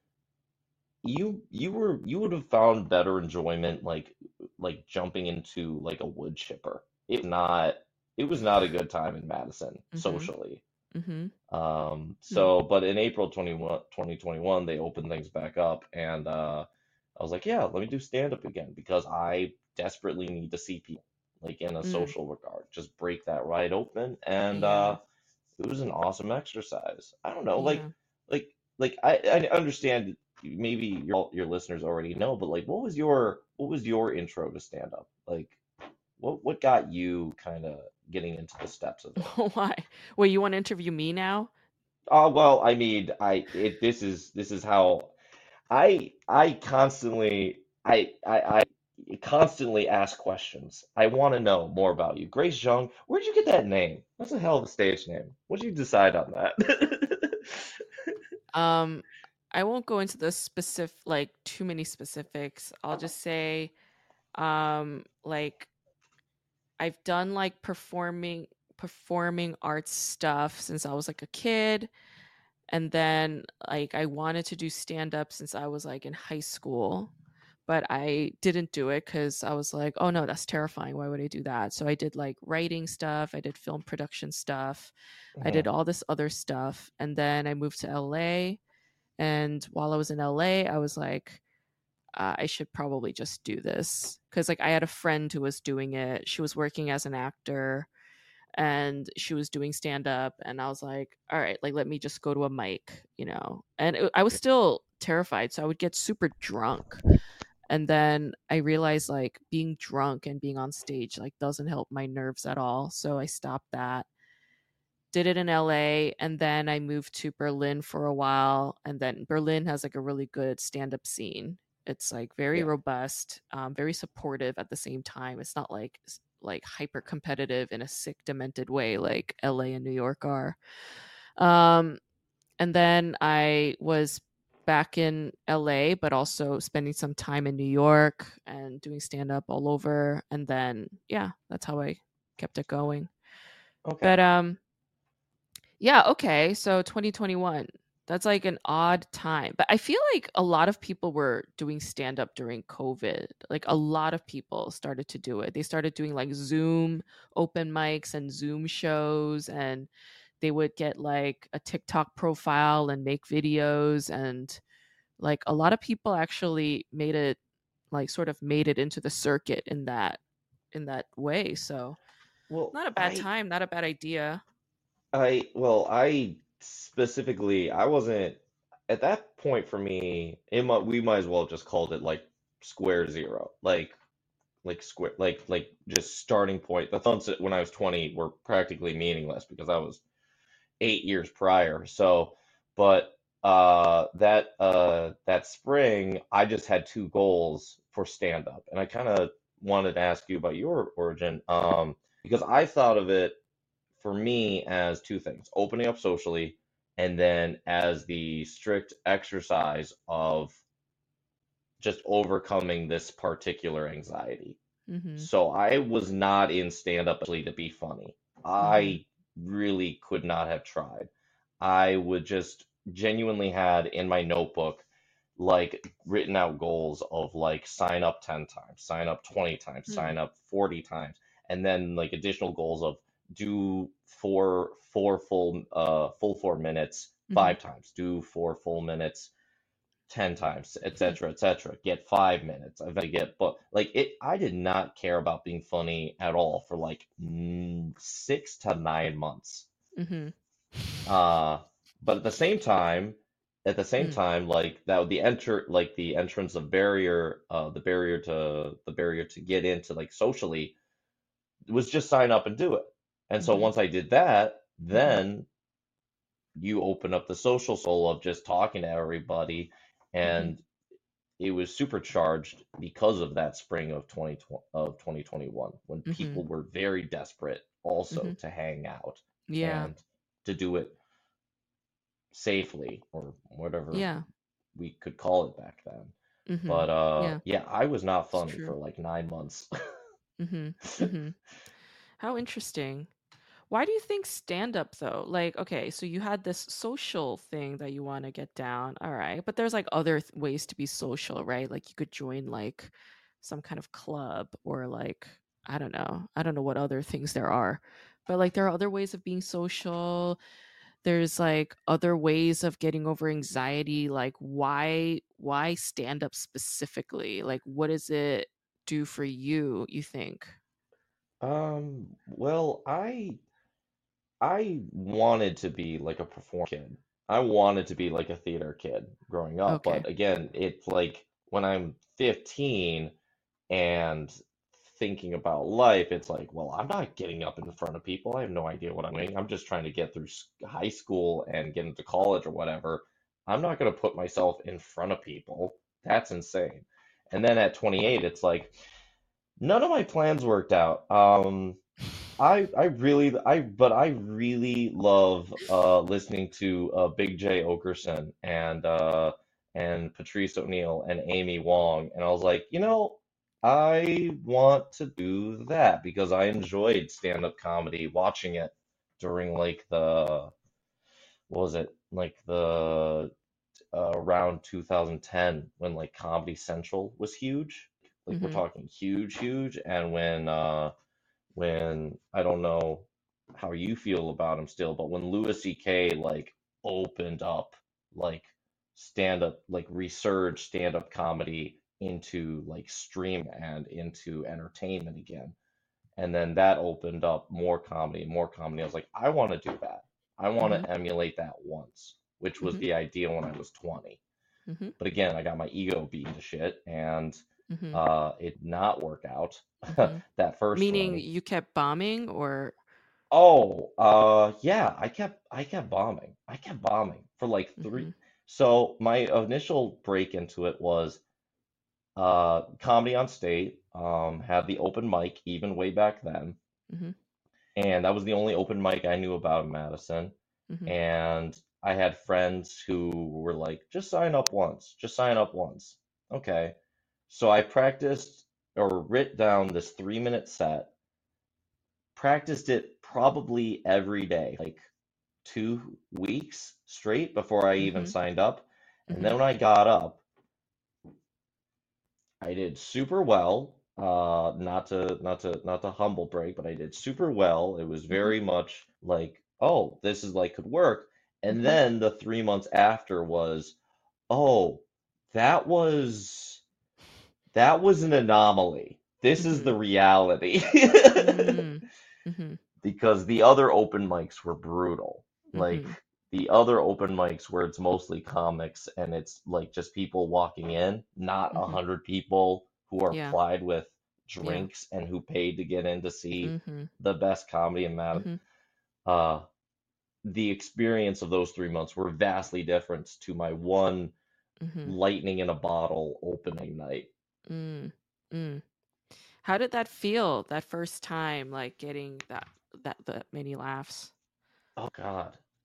you you were you would have found better enjoyment like like jumping into like a wood chipper. It not it was not a good time in Madison Mm-hmm. socially. Mm-hmm. Um, Hmm. so but in April twenty-first, twenty twenty-one they opened things back up and uh I was like, yeah, let me do stand up again because I desperately need to see people like in a Mm. social regard. Just break that right open and Yeah. uh it was an awesome exercise. I don't know, like Yeah. like like I, I understand maybe your your listeners already know, but like what was your what was your intro to stand up? Like what what got you kind of getting into the steps of it? Why? Wait, you want to interview me now? Oh, well, I mean, I it this is this is how I I constantly I I, I constantly ask questions. I want to know more about you. Grace Jung, where'd you get that name? That's a hell of a stage name. What'd you decide on that? Um, I won't go into the specific, like too many specifics. I'll just say, um, like I've done like performing performing arts stuff since I was like a kid, and then like I wanted to do stand up since I was like in high school, but I didn't do it because I was like, oh no, that's terrifying. Why would I do that? So I did like writing stuff, I did film production stuff, I did Mhm. all this other stuff, and then I moved to L A. And while I was in L A, I was like, uh, I should probably just do this because like I had a friend who was doing it. She was working as an actor and she was doing stand up, and I was like, all right, like let me just go to a mic, you know. And it, I was still terrified, so I would get super drunk. And then I realized like being drunk and being on stage like doesn't help my nerves at all, so I stopped that. Did it in L A, and then I moved to Berlin for a while, and then Berlin has like a really good stand-up scene. It's like very Yeah. robust, um, very supportive at the same time. It's not like like hyper competitive in a sick, demented way like L A and New York are. Um, and then I was back in L A, but also spending some time in New York and doing stand up all over. And then, yeah, that's how I kept it going. Okay. But um, yeah, okay. So twenty twenty-one. That's like an odd time. But I feel like a lot of people were doing stand up during COVID. Like a lot of people started to do it. They started doing like Zoom open mics and Zoom shows, and they would get like a TikTok profile and make videos, and like a lot of people actually made it, like sort of made it into the circuit in that in that way. So, Well, not a bad I time, not a bad idea. I well, I specifically I wasn't at that point for me, it might, we might as well just called it like square zero. Like like square like like just starting point. The thoughts when I was twenty were practically meaningless because I was eight years prior. So, but uh that uh that spring I just had two goals for stand up. And I kind of wanted to ask you about your origin um because I thought of it for me as two things: opening up socially and then as the strict exercise of just overcoming this particular anxiety. Mhm. So I was not in stand up to be funny. Mhm. I really could not have tried. I would just genuinely had in my notebook like written out goals of like sign up ten times, sign up twenty times, Mm. sign up forty times, and then like additional goals of do four four full uh full four minutes Mhm. five times, do four full minutes ten times, Hmm. etc., etc. Get five minutes. Eventually get, but like it, I did not care about being funny at all for like mm, six to nine months. Mhm. Uh, but at the same time, at the same Mm. time, like that, the enter, like the entrance of barrier, uh, the barrier to the barrier to get into like socially was just sign up and do it. And so Mhm. once I did that, Mhm. then you open up the social soul of just talking to everybody, Mhm. and it was supercharged because of that spring of twenty twenty of twenty twenty-one when Mhm. people were very desperate also Mhm. to hang out Yeah. and to do it safely or whatever Yeah. we could call it back then. Mhm. But uh Yeah. yeah, I was not It's funny true. for like nine months. Mhm. Mhm. How interesting. Why do you think stand up though? Like, okay, so you had this social thing that you want to get down. All right. But there's like other th- ways to be social, right? Like you could join like some kind of club or like I don't know. I don't know what other things there are. But like there are other ways of being social. There's like other ways of getting over anxiety. Like why why stand up specifically? Like what does it do for you, you think? Um, well, I I wanted to be like a performer kid. I wanted to be like a theater kid growing up, Okay. but again, it's like when I'm fifteen and thinking about life, it's like, well, I'm not getting up in front of people. I have no idea what I'm doing. I'm just trying to get through s- high school and get into college or whatever. I'm not going to put myself in front of people. That's insane. And then at twenty-eight, it's like, none of my plans worked out. Um, I I really I but I really love uh listening to uh Big J Okerson and uh and Patrice O'Neill and Amy Wong, and I was like, you know, I want to do that because I enjoyed stand-up comedy, watching it during like the what was it, like the uh, around two thousand ten when like Comedy Central was huge. Like we're Mhm. talking huge, huge, and when uh when I don't know how you feel about him still, but when Louis C K like opened up like stand up, like resurged stand up comedy into like stream and into entertainment again. And then that opened up more comedy, more comedy. I was like, I want to do that. I want Mhm. to emulate that once, which was Mhm. the idea when I was twenty. Mhm. But again, I got my ego beaten to shit and Mhm. uh, it did not work out Mhm. that first Meaning run. you kept bombing or Oh, uh, yeah, I kept I kept bombing. I kept bombing for like three. Mhm. So my initial break into it was uh Comedy on State, um, had the open mic even way back then, Mhm. and that was the only open mic I knew about in Madison. Mhm. And I had friends who were like, just sign up once, just sign up once. Okay. So I practiced or writ down this three minute set, practiced it probably every day, like two weeks straight before I even Mhm. signed up. And then Mhm. when I got up, I did super well. Uh, not to not to not to humble brag, but I did super well. It was Mhm. very much like, oh, this is like could work. And Mhm. then the three months after was, oh, that was that was an anomaly. This is the Mhm. reality. Mm. Mhm. Because the other open mics were brutal. Like Mhm. the other open mics where it's mostly comics and it's like just people walking in, not a Mhm. hundred people who are Yeah. plied with Yeah. drinks and who paid to get in to see Mhm. the best comedy in Madison. Mhm. Uh, the experience of those three months were vastly different to my one Mhm. lightning in a bottle opening night. Mm. Mm. How did that feel that first time like getting that that that many laughs? Oh God.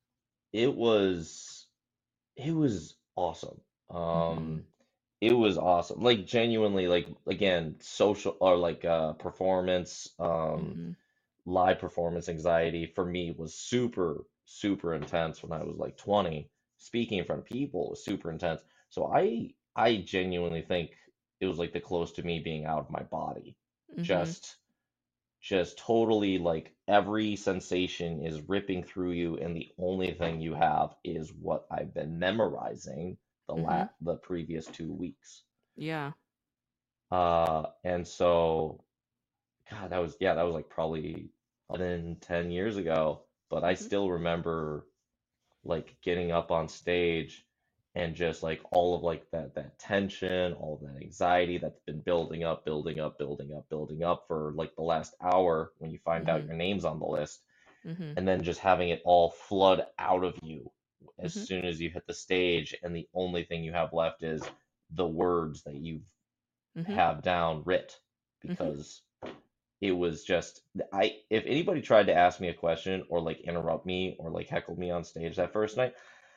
it was it was awesome. Mhm. Um, it was awesome. Like genuinely, like again, social or like uh performance, um, Mhm. live performance anxiety for me was super, super intense when I was like twenty. Speaking in front of people was super intense. So I I genuinely think it was like the close to me being out of my body. Mhm. Just just totally like every sensation is ripping through you, and the only thing you have is what I've been memorizing the la Mhm. the previous two weeks. Yeah. Uh, and so, God, that was, yeah, that was like probably eleven, ten years ago, but I Mhm. still remember like getting up on stage and just like all of like that that tension, all of that anxiety that's been building up, building up, building up, building up for like the last hour when you find out Mhm. your name's on the list, Mhm. and then just having it all flood out of you as Mhm. soon as you hit the stage, and the only thing you have left is the words that you Mhm. have down writ, Mhm. because it was just I if anybody tried to ask me a question or like interrupt me or like heckle me on stage that first night,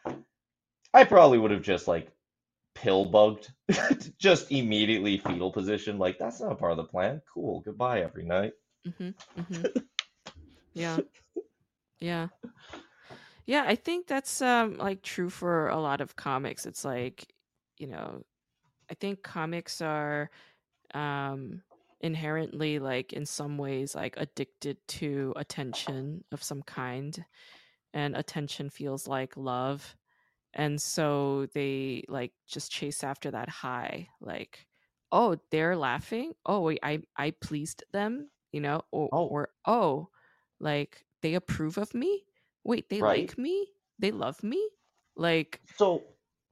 I probably would have just like pill bugged, just immediately fetal position. Like, that's not part of the plan. Cool. Goodbye every night. Mhm. Mhm. Yeah. Yeah. Yeah, I think that's um like true for a lot of comics. It's like, you know, I think comics are um inherently like in some ways like addicted to attention of some kind, and attention feels like love. And so they like just chase after that high, like, oh, they're laughing, oh wait, i i pleased them, you know, or Oh, or oh, like they approve of me, wait, they right. like me, they love me, like So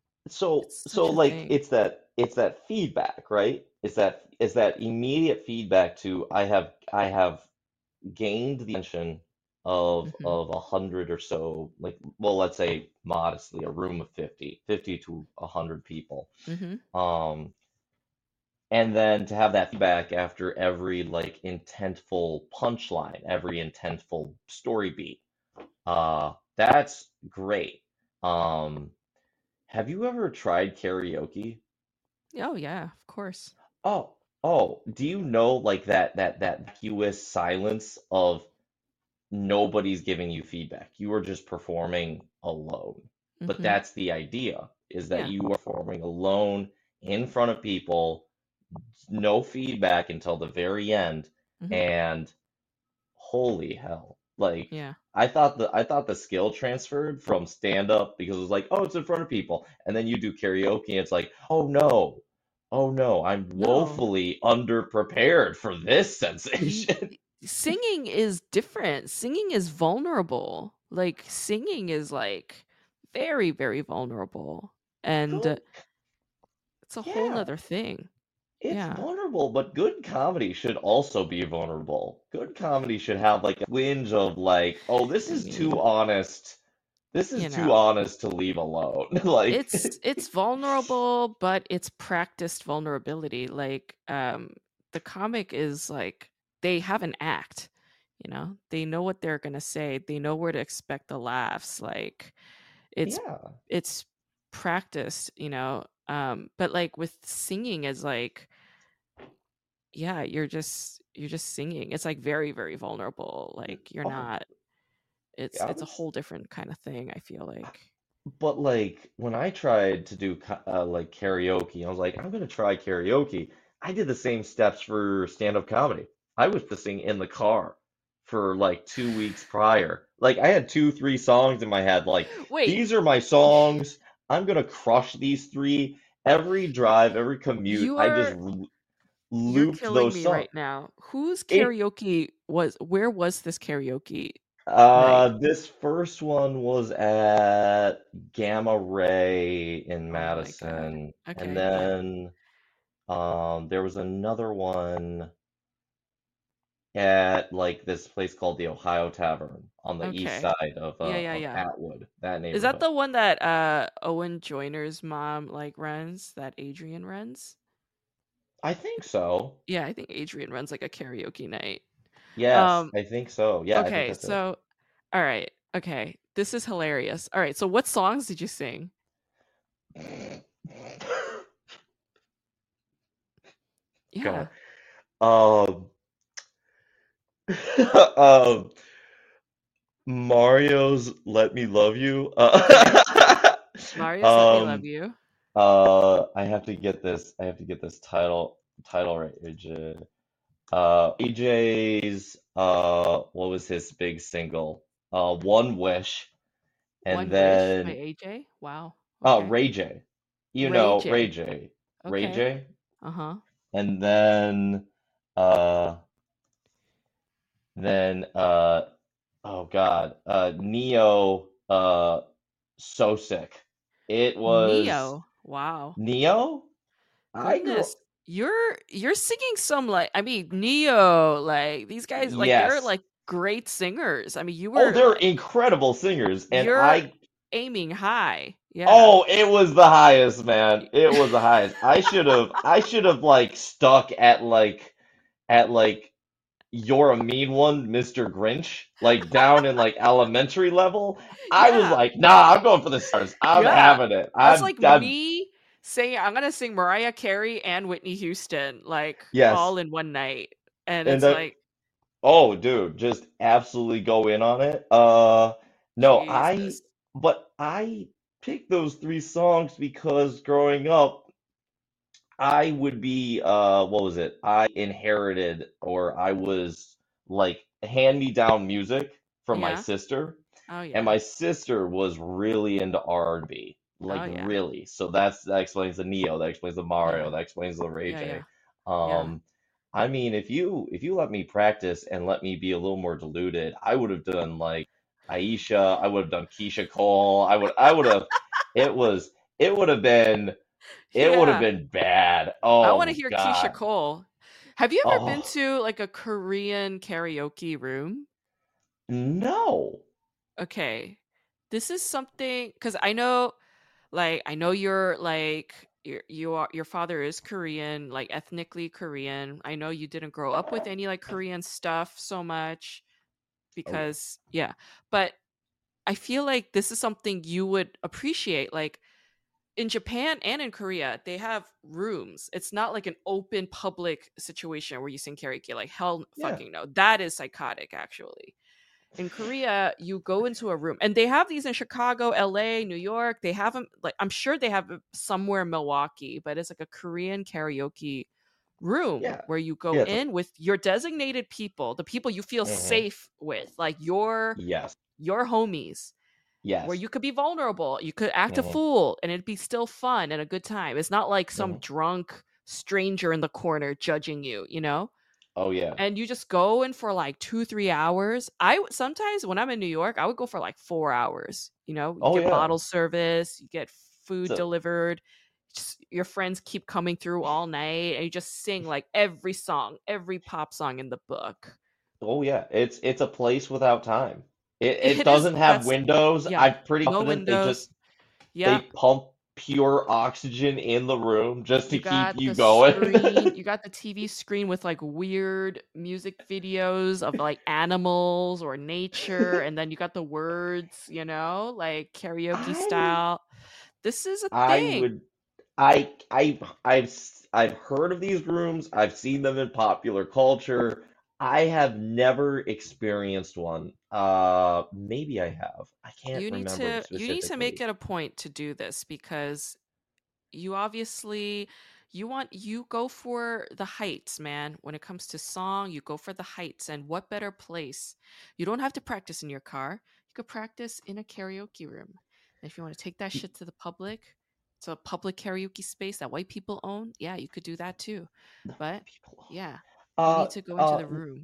so it's so such a like thing. it's that it's that feedback, right? Is that is that immediate feedback to I have I have gained the attention of Mhm. of a hundred or so, like, well, let's say modestly a room of fifty, fifty to a hundred people. Mhm. Um, and then to have that feedback after every like intentful punchline, every intentful story beat, uh, that's great. Um, have you ever tried karaoke? Oh yeah, of course. Oh, oh, do you know like that that that vacuous silence of nobody's giving you feedback. You are just performing alone. But Mhm. that's the idea, is that Yeah. you are performing alone in front of people, no feedback until the very end, Mhm. and holy hell. Like, Yeah. I thought the I thought the skill transferred from stand up because it was like, oh, it's in front of people. And then you do karaoke and it's like, oh no. Oh no, I'm No. woefully underprepared for this Ye sensation. Singing is different. Singing is vulnerable. Like, singing is, like, very, very vulnerable, and, uh, Good. it's a whole Yeah. 'nother thing. It's Yeah. vulnerable, but good comedy should also be vulnerable. Good comedy should have like a twinge of like, oh, this I is too mean, honest. This is you too know, honest to leave alone. Like, it's it's vulnerable, but it's practiced vulnerability. Like, um, the comic is, like, they have an act, you know? They know what they're gonna say, they know where to expect the laughs, like, it's yeah, it's practiced, you know. Um but like with singing is like, yeah, you're just you're just singing. It's like very, very vulnerable. Like you're oh, not, it's I it's a was, whole different kind of thing, I feel like. but like when I tried to do ka- uh, like karaoke, I was like, I'm gonna try karaoke. I did the same steps for stand-up comedy. I was practicing in the car for like two weeks prior. Like I had two, three songs in my head. Like, Wait, these are my songs. I'm gonna crush these three. Every drive, every commute, you I just are r you're looped killing those me songs. right now. Whose It karaoke was where was this karaoke night? uh this first one was at Gamma Ray in Oh my god. Madison, and Okay, yeah. then um there was another one at like this place called the Ohio Tavern on the east Okay. side of Yeah, uh yeah, of yeah. Atwood, that Is that neighborhood. the one that uh Owen Joyner's mom like runs, that Adrian runs? I think so. Yeah, I think Adrian runs like a karaoke night. Yes, Um, I think so. Yeah, I think okay, that's it. so all right. Okay. This is hilarious. All right, so what songs did you sing? Yeah. God. Um, um, Mario's "Let Me Love You." Okay. Uh, Mario's Let Me Love um, You. uh, I have to get this. I have to get this title title right. A J. Uh, A J's. Uh, what was his big single? Uh, "One Wish," and One Wish by then A J. Wow. uh, Okay. Ray J. You Ray know Ray J. J. Ray Okay. J. Uh-huh. And then uh, then uh, oh God, uh, Neo. Uh, so sick. It was Neo. Wow. Neo. I grew. Goodness. You're you're singing some like I mean Neo, like these guys like they're Yes. like great singers. I mean you Oh, were they're like incredible singers, and you're I. aiming high. Yeah. Oh, it was the highest, man. It was the highest. I should have. I should have like stuck at like at like "You're a Mean One, Mister Grinch," like down in like elementary level. I was Yeah. like, nah, I'm going for the stars. I'm Yeah. having it. That's I'm. like I'm. me saying I'm gonna sing Mariah Carey and Whitney Houston like Yes, all in one night. And and it's that. like, Oh, dude, just absolutely go in on it. Uh, no, I, Jesus. but I picked those three songs because growing up, I would be, uh, what was it? I inherited or I was like hand-me-down music from my Yeah. sister, Oh and yeah. my sister was really into R and B, like Oh yeah. really. So that's that explains the Neo, that explains the Mario, Yeah. that explains the Ray Yeah, J. yeah. Yeah. Um, I mean, if you if you let me practice and let me be a little more diluted, I would have done like Aisha, I would have done Keisha Cole, I would I would have it was it would have been it would have Yeah. been bad. I want to Oh hear Keisha God. Cole. Have you ever been Oh to like a Korean karaoke room? no. Okay. This is something because I know like I know you're like you're, you are your father is Korean, like ethnically Korean. I know you didn't grow up with any like Korean stuff so much Oh yeah. because yeah. But I feel like this is something you would appreciate. Like in Japan and in Korea, they have rooms. It's not like an open public situation where you sing karaoke. Like hell Yeah. fucking no. That is psychotic actually. In Korea, you go into a room and they have these in Chicago, L A, New York. They have them like I'm sure they have it somewhere in Milwaukee, but it's like a Korean karaoke room Yeah. where you go Yeah, it's a in with your designated people, the people you feel hmm safe with, like your yes. your homies where Yes. you could be vulnerable. You could act a hmm fool and it'd be still fun and a good time. It's not like some hmm drunk stranger in the corner judging you, you know? Oh yeah. And you just go in for like two, three hours. I w- sometimes when I'm in New York, I would go for like four hours. You know, you Oh get yeah. bottle service, you get food So delivered. Just, your friends keep coming through all night, and you just sing like every song, every pop song in the book. oh yeah. It's it's a place without time. It it It is. doesn't have That's windows. yeah. I'm pretty No confident they windows. just they Yeah. pump pure oxygen in the room just to You keep got you the screen, going. you got the T V screen with like weird music videos of like animals or nature, and then you got the words, you know, like karaoke I style. This is a I thing. would I I I've s- I've heard of these rooms. I've seen them in popular culture. I have never experienced one. Uh, maybe I have. I can't You need remember to you need to make specifically. it a point to do this because you obviously you want you go for the heights, man. When it comes to song, you go for the heights, and what better place? You don't have to practice in your car. You could practice in a karaoke room. And if you want to take that Y- shit to the public, to a public karaoke space that white people own, yeah, you could do that too. The But people. yeah, you Uh, need to go into uh, the room.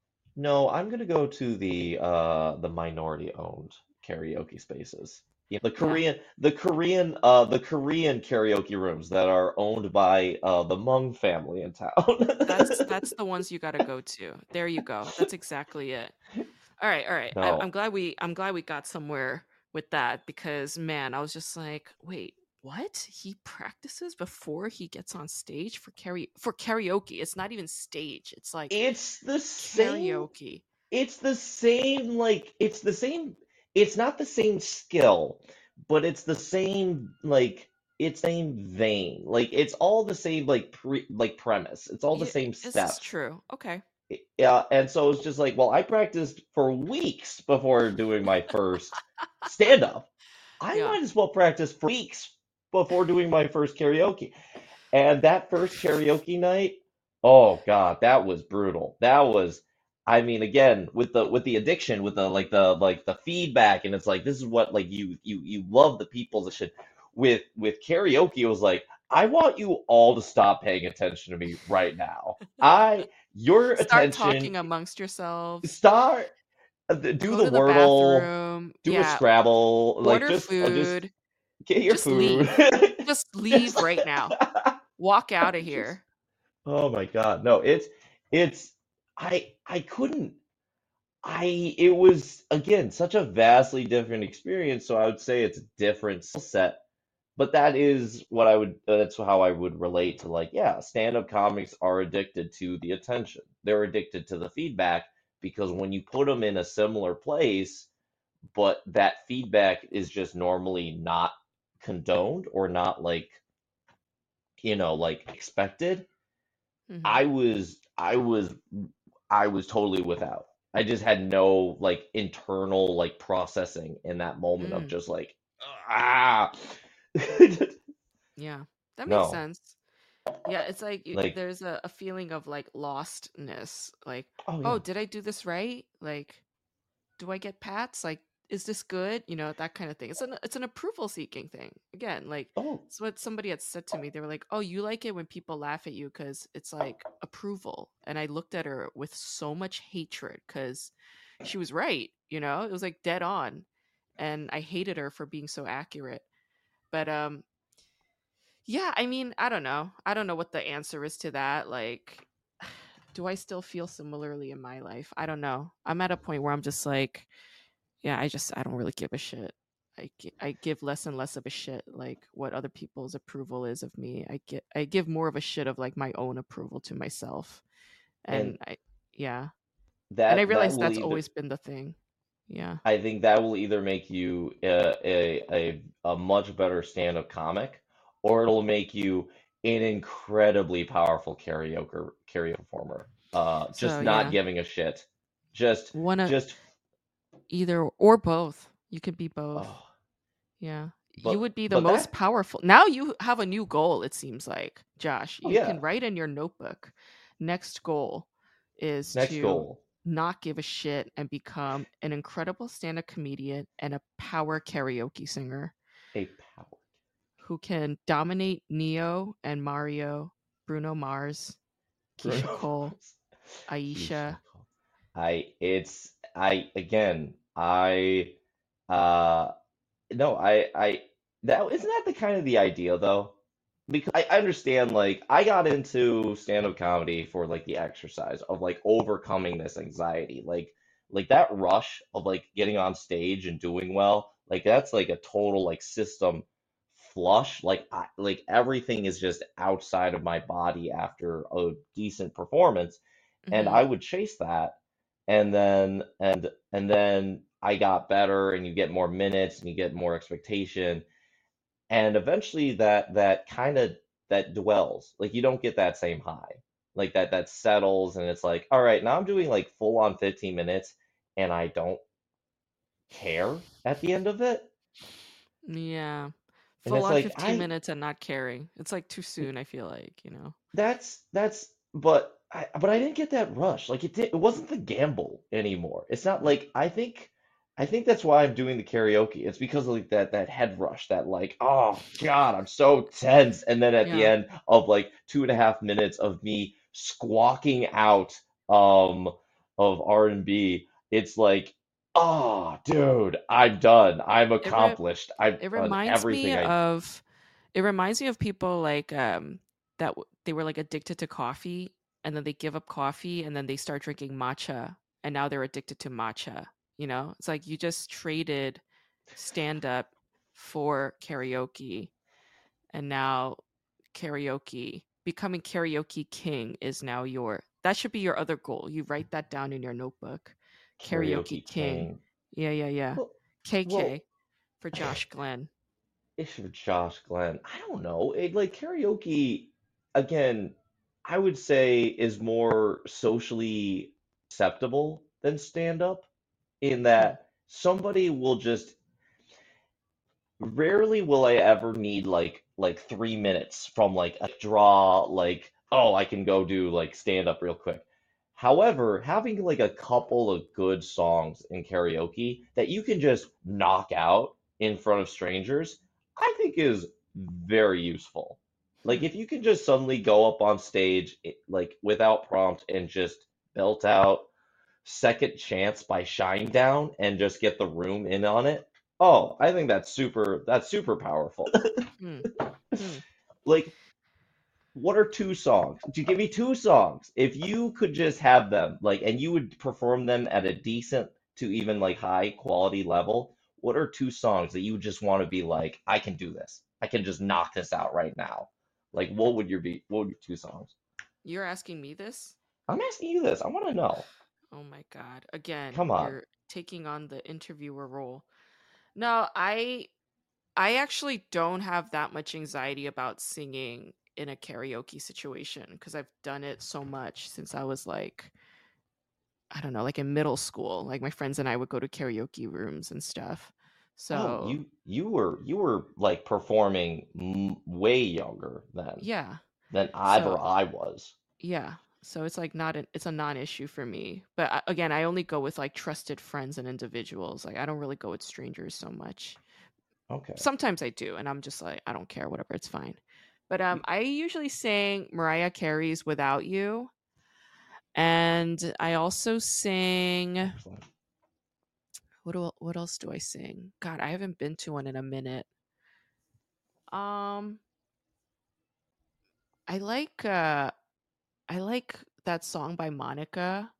no, I'm gonna go to the uh the minority-owned karaoke spaces. Yeah, the Yeah. Korean, the Korean, uh, the Korean karaoke rooms that are owned by uh the Hmong family in town. That's that's the ones you got to go to. There you go. That's exactly it. All right, all right. I, I'm No, glad we I'm glad we got somewhere with that because man, I was just like, wait, what? He practices before he gets on stage for karaoke for karaoke. It's not even stage. It's like it's the same. karaoke. It's the same. Like it's the same. it's not the same skill, but it's the same like it's same vein. Like it's all the same like pre like premise. It's all the Yeah, same this is steps. true. Okay. Yeah, and so it's just like, well, I practiced for weeks before doing my first stand up. I Yeah. might as well practice for weeks before doing my first karaoke. And that first karaoke night, oh God, that was brutal. That was, I mean, again, with the with the addiction, with the like the like the feedback, and it's like this is what like you you you love the people that should with with karaoke, it was like, I want you all to stop paying attention to me right now. I your Start attention talking amongst yourselves. start uh, do Go the to the Wordle, bathroom. do a Yeah. Scrabble, like Order just uh, just food. get your Just food. leave. Just Just leave right now. Walk out of just here. oh my God. No, it's it's I I couldn't I it was again such a vastly different experience, so I would say it's a different skill set. But that is what I would that's how I would relate to like, yeah, stand-up comics are addicted to the attention. They're addicted to the feedback because when you put them in a similar place, but that feedback is just normally not condoned or not like, you know, like expected, Hmm. I was I was I was totally without. I just had no like internal like processing in that moment of Mm, just like ah yeah. That makes no sense. Yeah, it's like you, like there's a, a feeling of like lostness. Like, oh oh, yeah did I do this right? Like, do I get pats? Like, is this good? You know, that kind of thing. It's an it's an approval seeking thing. Again, like oh it's what somebody had said to me. They were like, "Oh, you like it when people laugh at you because it's like approval." And I looked at her with so much hatred because she was right. You know, it was like dead on, and I hated her for being so accurate. But um, yeah, I mean, I don't know. I don't know what the answer is to that. Like, do I still feel similarly in my life? I don't know. I'm at a point where I'm just like, yeah, I just I don't really give a shit. I, gi- I give less and less of a shit like what other people's approval is of me. I get I give more of a shit of like my own approval to myself. and And I yeah. And I that that realize will that's either always been the thing. Yeah. I think that will either make you a a a, a much better stand-up comic or it'll make you an incredibly powerful karaoke karaoke performer. Uh just So not yeah, giving a shit. Just one of just either or both. You could be both. oh Yeah. You but would be the but most that powerful. Now you have a new goal, it seems like, Josh. oh You yeah, can write in your notebook. Next goal is next to goal. not give a shit and become an incredible stand up comedian and a power karaoke singer A power. who can dominate Neo and Mario, Bruno Mars, Bruno Keisha Cole, Mars. Keisha Aisha. Cole. I it's I again I uh no I I that isn't that the kind of the idea though? Because I I understand like I got into stand-up comedy for like the exercise of like overcoming this anxiety. Like like that rush of like getting on stage and doing well, like that's like a total like system flush. Like I, like everything is just outside of my body after a decent performance, and Hmm. I would chase that, and then and and then I got better, and you get more minutes, and you get more expectation, and eventually that that kind of that dwells. Like you don't get that same high, like that that settles, and it's like, all right, now I'm doing like full on fifteen minutes, and I don't care at the end of it, Yeah. and Full it's on like fifteen I minutes and not caring. It's like too soon, I feel like, you know? That's that's but I but I didn't get that rush. Like it did, it wasn't the gamble anymore. It's not like I think I think that's why I'm doing the karaoke. It's because of like that that head rush, that like, oh God, I'm so tense. And then at the Yeah. end of like two and a half minutes of me squawking out um of R and B, it's like, oh dude, I'm done. I'm It re- accomplished. I've it done reminds me everything I of it reminds me of people like um that w- they were like addicted to coffee and then they give up coffee and then they start drinking matcha and now they're addicted to matcha, you know? It's like you just traded stand up for karaoke and now karaoke becoming karaoke king is now your that should be your other goal. You write that down in your notebook. Karaoke karaoke king. king. Yeah, yeah, yeah. well, K K for Josh Glenn. if you're Josh Glenn, I don't know. It like karaoke again, I would say is more socially acceptable than stand up in Hmm. that somebody will just rarely will I ever need like like three minutes from like a draw like oh I can go do like stand up real quick. However, having like a couple of good songs in karaoke that you can just knock out in front of strangers, I think is very useful. Like Hmm. if you can just suddenly go up on stage it- like without prompt and just belt out Second Chance by Shinedown and just get the room in on it. Oh, I think that's super that's super powerful. Hmm. Hmm. Like, what are two songs? Do you give me two songs? If you could just have them, like, and you would perform them at a decent to even like high quality level, what are two songs that you just want to be like, I can do this. I can just knock this out right now. Like, what would your be what would your two songs? You're asking me this? I'm asking you this. I want to know. Oh my God. Again, Come on. you're taking on the interviewer role. No, I I actually don't have that much anxiety about singing in a karaoke situation because I've done it so much since I was like, I don't know, like in middle school. Like my friends and I would go to karaoke rooms and stuff. Oh, So, you you were you were like performing m way younger than yeah. than So, ever I was. yeah. So it's like not an it's a non-issue for me. But I, again, I only go with like trusted friends and individuals. Like I don't really go with strangers so much. Okay. Sometimes I do, and I'm just like, I don't care, whatever, it's fine. But um, Y- I usually sing Mariah Carey's "Without You," and I also sing. Excellent. What do, what else do I sing? God, I haven't been to one in a minute. Um, I like uh, I like that song by Monica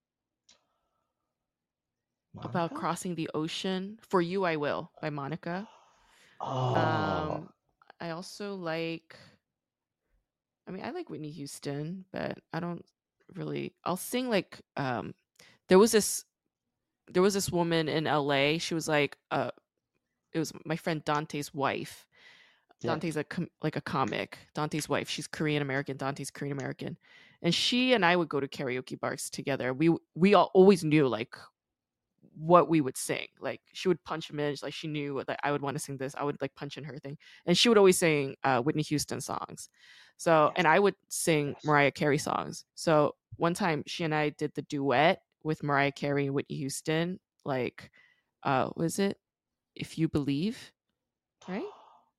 about Monica? crossing the ocean. "For You I Will" by Monica. Oh, Um, I also like. I mean, I like Whitney Houston, but I don't really. I'll sing like um, there was this there was this woman in L A. She was like uh it was my friend Dante's wife. yeah. Dante's a com- like a comic. Dante's wife. She's Korean American. Dante's Korean American. And she and I would go to karaoke bars together. We we all always knew like what we would sing. Like she would punch him in. Like she knew that I would want to sing this. I would like punch in her thing. And she would always sing uh, Whitney Houston songs. So Yes. and I would sing Yes. Mariah Carey songs. So one time she and I did the duet with Mariah Carey and Whitney Houston. Like, uh, was it If You Believe? Right?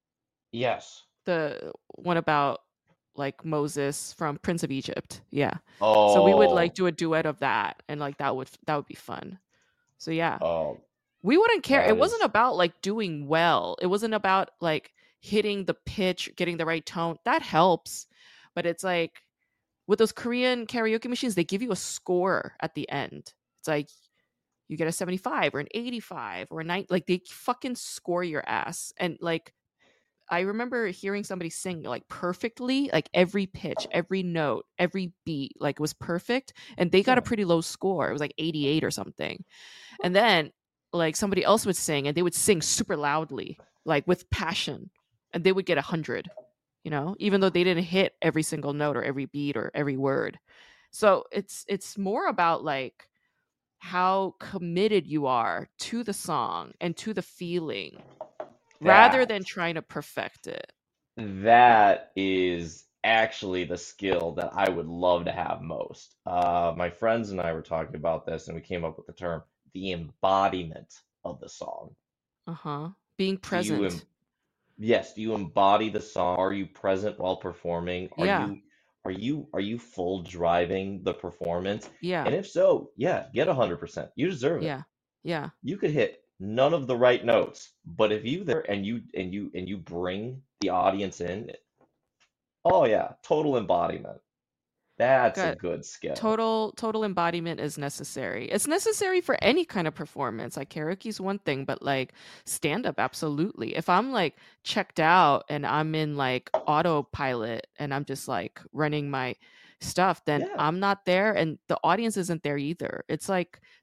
Yes. The one about like Moses from Prince of Egypt. Yeah. So we would like Oh, do a duet of that, and like that would that would be fun. So yeah, oh, we wouldn't care. It that wasn't is about like doing well. It wasn't about like hitting the pitch, getting the right tone. That helps. But it's like with those Korean karaoke machines, they give you a score at the end. It's like you get a seventy-five or an eighty-five or a nine. Like they fucking score your ass. And like I remember hearing somebody sing like perfectly, like every pitch, every note, every beat, like it was perfect. And they got a yeah. pretty low score. It was like eighty-eight or something. And then like somebody else would sing and they would sing super loudly, like with passion, and they would get a hundred, you know, even though they didn't hit every single note or every beat or every word. So it's it's more about like how committed you are to the song and to the feeling rather That than trying to perfect it. that is actually the skill that I would love to have most. Uh, my friends and I were talking about this, and we came up with the term the embodiment of the song. Uh-huh. Being Do you present. Yes, do you embody the song? Are you present while performing? Are Yeah. you are you are you full driving the performance? Yeah. And if so, yeah, get one hundred percent. You deserve it. Yeah. Yeah. You could hit none of the right notes, but if you there and you and you and you bring the audience in, oh yeah, total embodiment. That's a Got good skill. total total embodiment is necessary. It's necessary for any kind of performance. Like karaoke's one thing, but like stand up absolutely. If I'm like checked out and I'm in like autopilot and I'm just like running my stuff, then Yeah. I'm not there and the audience isn't there either. It's like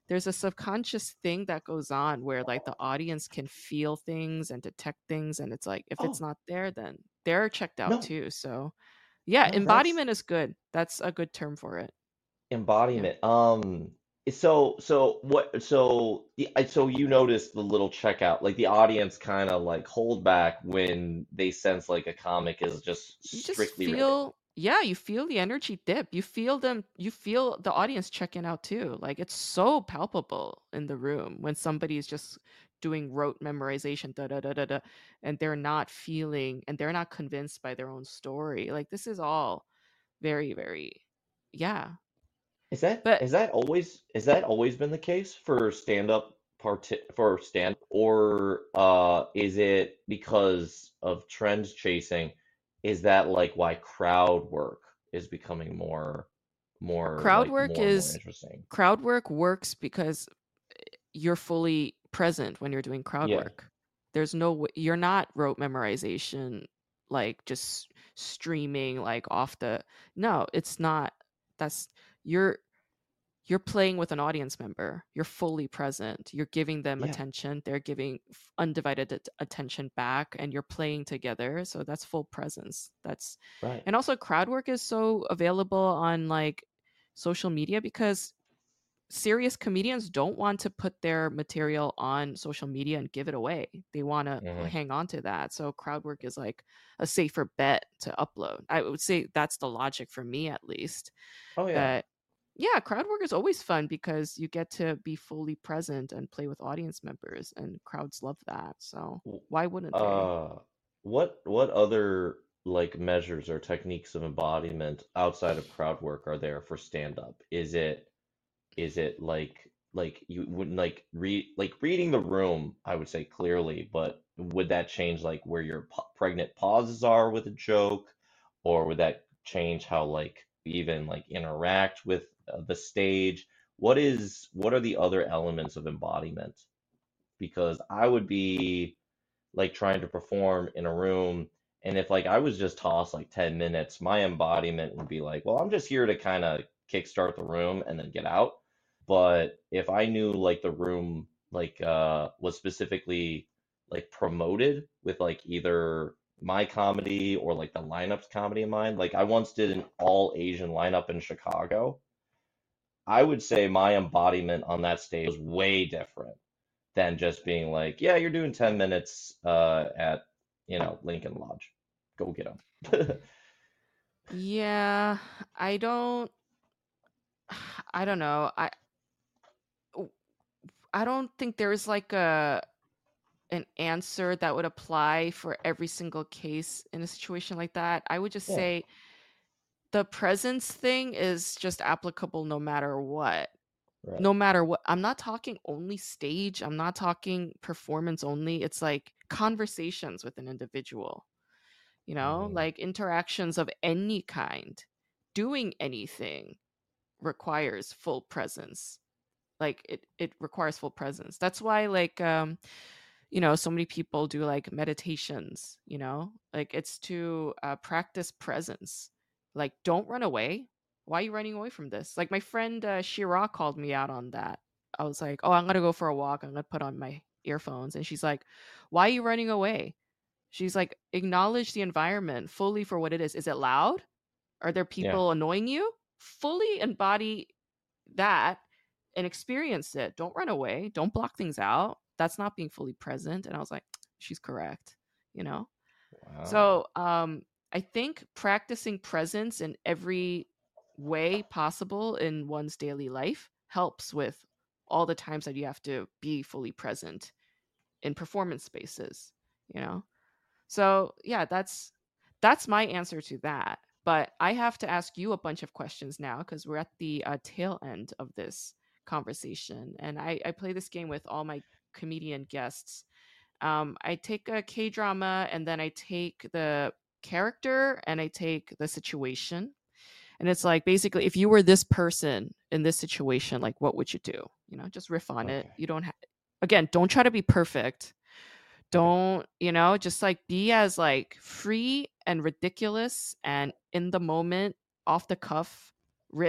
there's a subconscious thing that goes on where like the audience can feel things and detect things, and it's like if it's Oh, not there, then they're checked out no, too. So yeah, no, that's embodiment is good. That's a good term for it. Yeah. embodiment. Um, so so what? So the- I- so you notice the little checkout, like the audience kind of like hold back when they sense like a comic is just You just strictly ribbing. feel, yeah, you feel the energy dip. You feel them, you feel the audience checking out too. Like it's so palpable in the room when somebody is just doing rote memorization, da da da da da, and they're not feeling and they're not convinced by their own story. Like this is all very, very, yeah. Is that But is that always is that always been the case for stand-up part for stand or uh is it because of trends chasing? Is that like why crowd work is becoming more more crowd like work more and more is interesting? crowd work works because you're fully present when you're doing crowd Yeah, work. There's no w- you're not rote memorization like just streaming like off the no, it's not. That's you're you're playing with an audience member. You're fully present. You're giving them yeah, attention. They're giving f- undivided at- attention back and you're playing together. So that's full presence. That's right. and also crowd work is so available on like social media because serious comedians don't want to put their material on social media and give it away. They want to Hmm. hang on to that. So crowd work is like a safer bet to upload. I would say that's the logic for me at least. Oh yeah. That yeah, crowd work is always fun because you get to be fully present and play with audience members and crowds love that. So W- why wouldn't they? Uh, what what other like measures or techniques of embodiment outside of crowd work are there for stand-up? Is it Is it like like you wouldn't like read like reading the room, I would say clearly, but would that change like where your pa pregnant pauses are with a joke, or would that change how like you even like interact with uh, the stage? What is what are the other elements of embodiment? Because I would be like trying to perform in a room, and if like I was just tossed like ten minutes, my embodiment would be like, well, I'm just here to kind of kickstart the room and then get out. But if I knew like the room like uh was specifically like promoted with like either my comedy or like the lineup's comedy in mind, like I once did an all Asian lineup in Chicago. I would say my embodiment on that stage was way different than just being like, yeah, you're doing ten minutes uh, at, you know, Lincoln Lodge. Go get them. Yeah, I don't I don't know. I I don't think there's like a an answer that would apply for every single case in a situation like that. I would just Yeah, say the presence thing is just applicable no matter what. right. No matter what. I'm not talking only stage. I'm not talking performance only. It's like conversations with an individual, you know, Hmm. like interactions of any kind. Doing anything requires full presence. Like it it requires full presence. That's why like um you know, so many people do like meditations, you know, like it's to uh, practice presence. Like, don't run away. Why are you running away from this? Like, my friend uh, Shira called me out on that. I was like, oh, I'm going to go for a walk. I'm going to put on my earphones. And she's like, why are you running away? She's like, acknowledge the environment fully for what it is. Is it loud? Are there Yeah. people annoying you? Fully embody that and experience it. Don't run away. Don't block things out. That's not being fully present. And I was like, she's correct, you know? Wow. So um, I think practicing presence in every way possible in one's daily life helps with all the times that you have to be fully present in performance spaces, you know? So yeah, that's that's my answer to that. But I have to ask you a bunch of questions now because we're at the uh, tail end of this conversation, and I, I play this game with all my comedian guests. Um, I take a K drama, and then I take the character, and I take the situation, and it's like basically, if you were this person in this situation, like what would you do? You know, just riff on it. Okay. You don't have again, don't try to be perfect. Okay. Don't, you know, just like be as like free and ridiculous and in the moment, off the cuff riff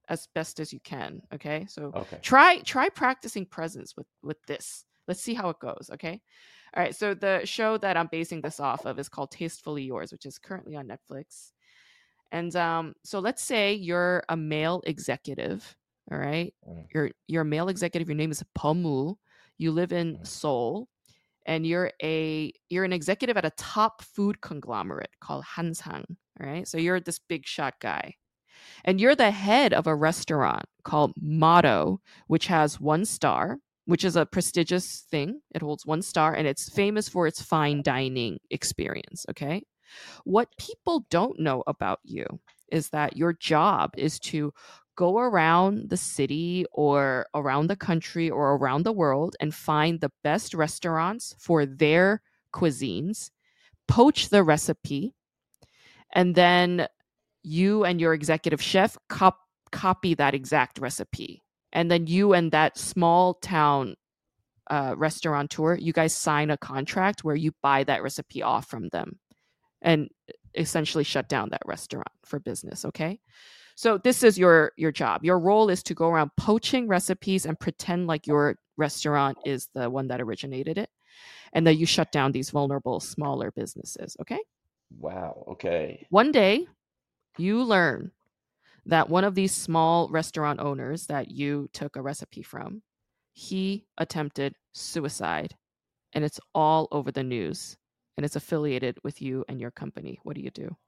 as best as you can. Okay, so Okay. try try practicing presence with with this. Let's see how it goes. Okay. All right. So the show that I'm basing this off of is called Tastefully Yours, which is currently on Netflix. And um, so let's say you're a male executive. All right. Mm, You're you're a male executive. Your name is Pomu. You live in mm, Seoul, and you're a you're an executive at a top food conglomerate called Hansang. All right. So you're this big shot guy. And you're the head of a restaurant called Motto, which has one star, which is a prestigious thing. It holds one star and it's famous for its fine dining experience. Okay. What people don't know about you is that your job is to go around the city or around the country or around the world and find the best restaurants for their cuisines, poach the recipe, and then you and your executive chef cop- copy that exact recipe. And then you and that small town uh, restaurateur, you guys sign a contract where you buy that recipe off from them and essentially shut down that restaurant for business. Okay. So this is your your job. Your role is to go around poaching recipes and pretend like your restaurant is the one that originated it. And then you shut down these vulnerable, smaller businesses. Okay. wow. Okay. One day you learn that one of these small restaurant owners that you took a recipe from, he attempted suicide and it's all over the news and it's affiliated with you and your company. What do you do?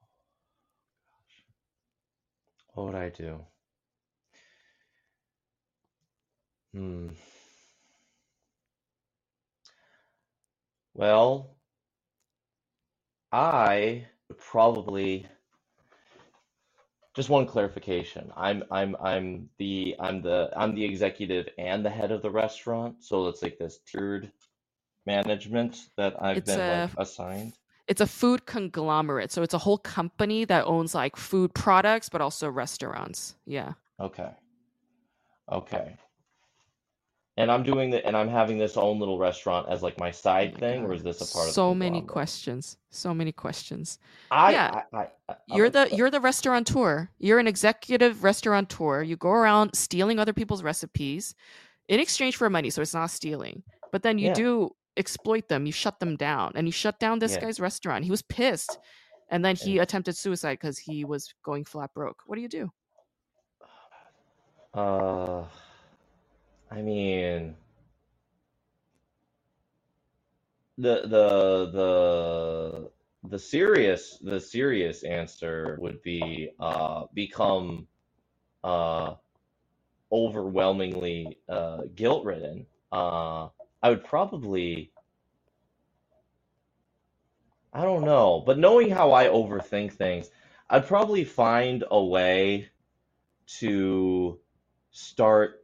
What would I do? Hmm. Well, I would probably just one clarification. I'm I'm I'm the I'm the I'm the executive and the head of the restaurant, so it's like this tiered management that I've It's been a like assigned. it's a food conglomerate. So it's a whole company that owns like food products but also restaurants. Yeah. Okay. Okay. And I'm doing the and I'm having this own little restaurant as like my Oh side my thing, or god. is this a part of the So many conglomerate? questions. So many questions. I Yeah, I I, I I'm you're a, the you're the restaurateur. You're an executive restaurateur. You go around stealing other people's recipes in exchange for money, so it's not stealing. But then you yeah, do exploit them. You shut them down, and you shut down this yeah. guy's restaurant. He was pissed, and then he And attempted suicide because he was going flat broke. What do you do? uh I mean the the the the serious the serious answer would be uh become uh overwhelmingly uh guilt ridden. Uh I would probably I don't know, but knowing how I overthink things, I'd probably find a way to start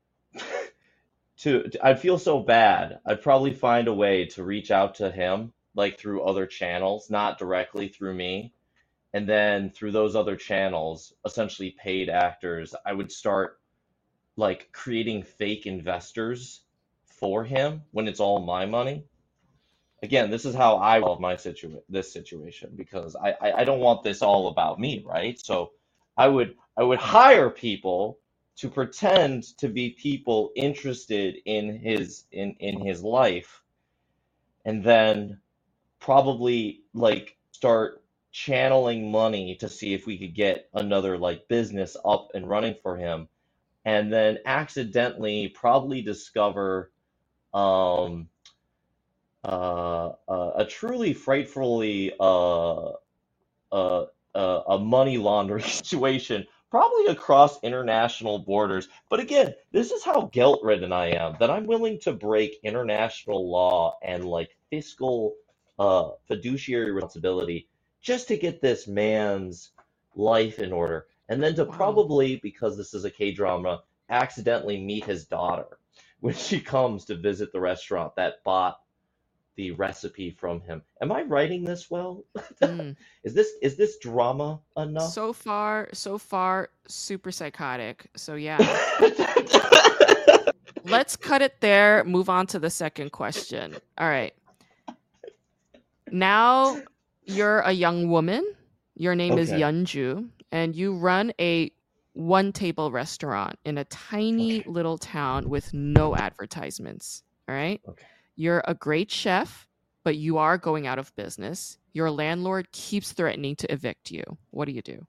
to I'd feel so bad. I'd probably find a way to reach out to him like through other channels, not directly through me. And then through those other channels, essentially paid actors, I would start like creating fake investors for him when it's all my money. Again, this is how I love my situ this situation because I, I I don't want this all about me, right? So I would I would hire people to pretend to be people interested in his in in his life, and then probably like start channeling money to see if we could get another like business up and running for him, and then accidentally probably discover um uh, uh, a truly frightfully uh, uh, uh, a money laundering situation, probably across international borders. But again, this is how guilt ridden I am that I'm willing to break international law and like fiscal uh, fiduciary responsibility just to get this man's life in order. And then to Wow. probably, because this is a K drama, accidentally meet his daughter when she comes to visit the restaurant that bought the recipe from him. Am I writing this well? Mm. Is this is this drama enough? So far, so far, super psychotic. So yeah, let's cut it there. Move on to the second question. All right. Now you're a young woman. Your name is Okay. Yeonju, and you run a one table restaurant in a tiny Okay. little town with no advertisements. All right. Okay. You're a great chef, but you are going out of business. Your landlord keeps threatening to evict you. What do you do?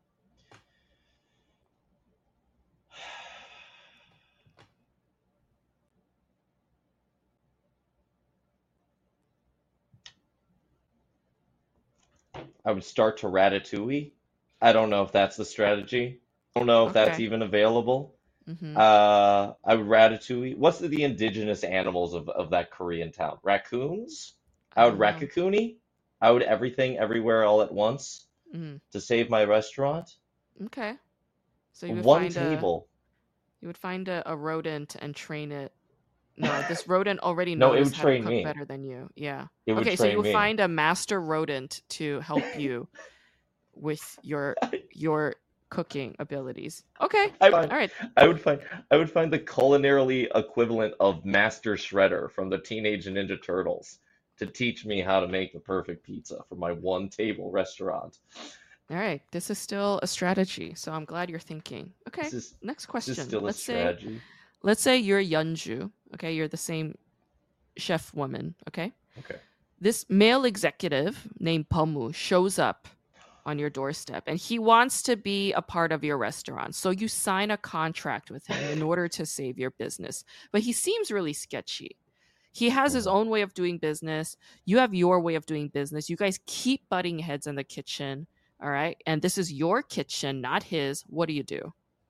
I would start to Ratatouille. I don't know if that's the strategy. I don't know if that's Okay. even available. Mm-hmm. Uh, I would Ratatouille. What's the, the indigenous animals of, of that Korean town? Raccoons? I I would don't know. Raccoonie. I would everything everywhere all at once Mm. to save my restaurant. Okay. So you would One find a table. you would find a, a rodent and train it. No, this rodent already No, it knows would how to train cook me. better than you. Yeah. It would Okay, so you train would me. find a master rodent to help you with your your cooking abilities. Okay. I find, All right. I would find, I would find the culinarily equivalent of Master Shredder from the Teenage Ninja Turtles to teach me how to make the perfect pizza for my one table restaurant. All right. This is still a strategy, so I'm glad you're thinking. Okay. This is, Next this is question. still a Let's say strategy. let's say you're Yeonju. Okay, you're the same chef woman. Okay. Okay. This male executive named Pomu shows up on your doorstep and he wants to be a part of your restaurant. So you sign a contract with him in order to save your business. But he seems really sketchy. He has his Mhm. own way of doing business. You have your way of doing business. You guys keep butting heads in the kitchen. All right. And this is your kitchen, not his. What do you do?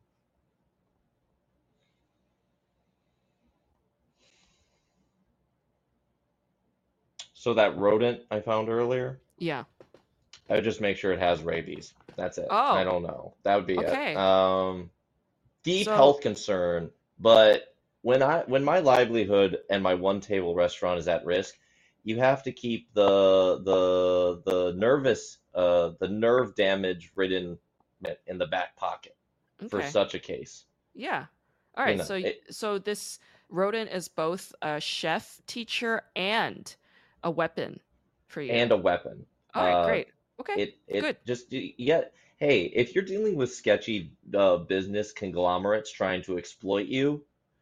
So that rodent I found earlier, Yeah. I would just make sure it has rabies. That's it. I Oh, don't know. That would be it. okay. Um, deep So, health concern, but when I when my livelihood and my one table restaurant is at risk, you have to keep the the the nervous uh the nerve damage ridden in the back pocket for okay. such a case. Yeah. All You right. know, So it, so this rodent is both a chef, teacher, and a weapon for and you. a weapon. All right, Uh, great. Okay, it it good. just yeah. Hey, if you're dealing with sketchy uh, business conglomerates trying to exploit you,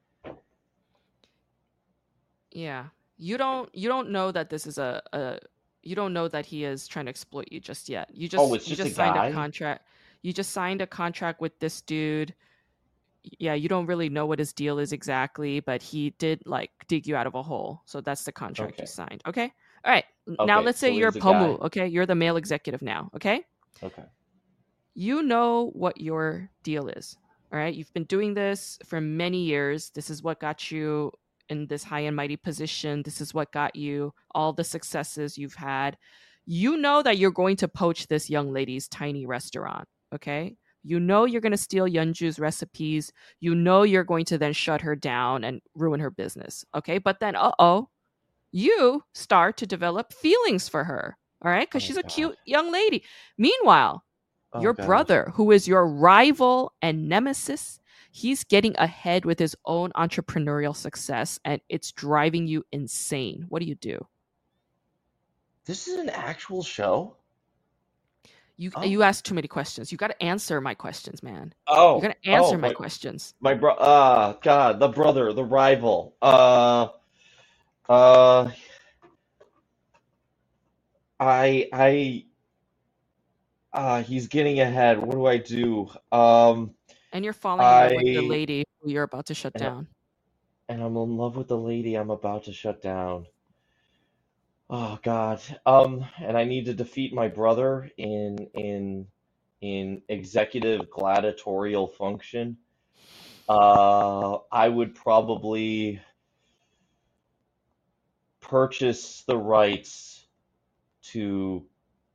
Yeah. You don't you don't know that this is a, a you don't know that he is trying to exploit you just yet. You oh, just it's you just a just signed a guy. contract. You just signed a contract with this dude. Yeah, you don't really know what his deal is exactly, but he did like dig you out of a hole. So that's the contract you Okay. signed. Okay? All right. Now Okay, let's say so you're he's a guy. Pomu, okay? You're the male executive now, okay? Okay. You know what your deal is. All right. You've been doing this for many years. This is what got you in this high and mighty position. This is what got you all the successes you've had. You know that you're going to poach this young lady's tiny restaurant. Okay. You know you're going to steal Yeonju's recipes. You know you're going to then shut her down and ruin her business. Okay. But then, uh oh, you start to develop feelings for her. All right. Because Oh she's a God. cute young lady. Meanwhile, Oh your God. brother, who is your rival and nemesis, he's getting ahead with his own entrepreneurial success and it's driving you insane. What do you do? This is an actual show? You Oh. you ask too many questions. You got to answer my questions, man. You got Oh. to answer Oh, my my questions. my bro uh God, the brother, the rival. Uh uh I I uh he's getting ahead. What do I do? Um And you're falling in love with the I lady who you're about to shut and, down. and I'm in love with the lady I'm about to shut down. Oh God. Um, and I need to defeat my brother in in in executive gladiatorial function. Uh, I would probably purchase the rights to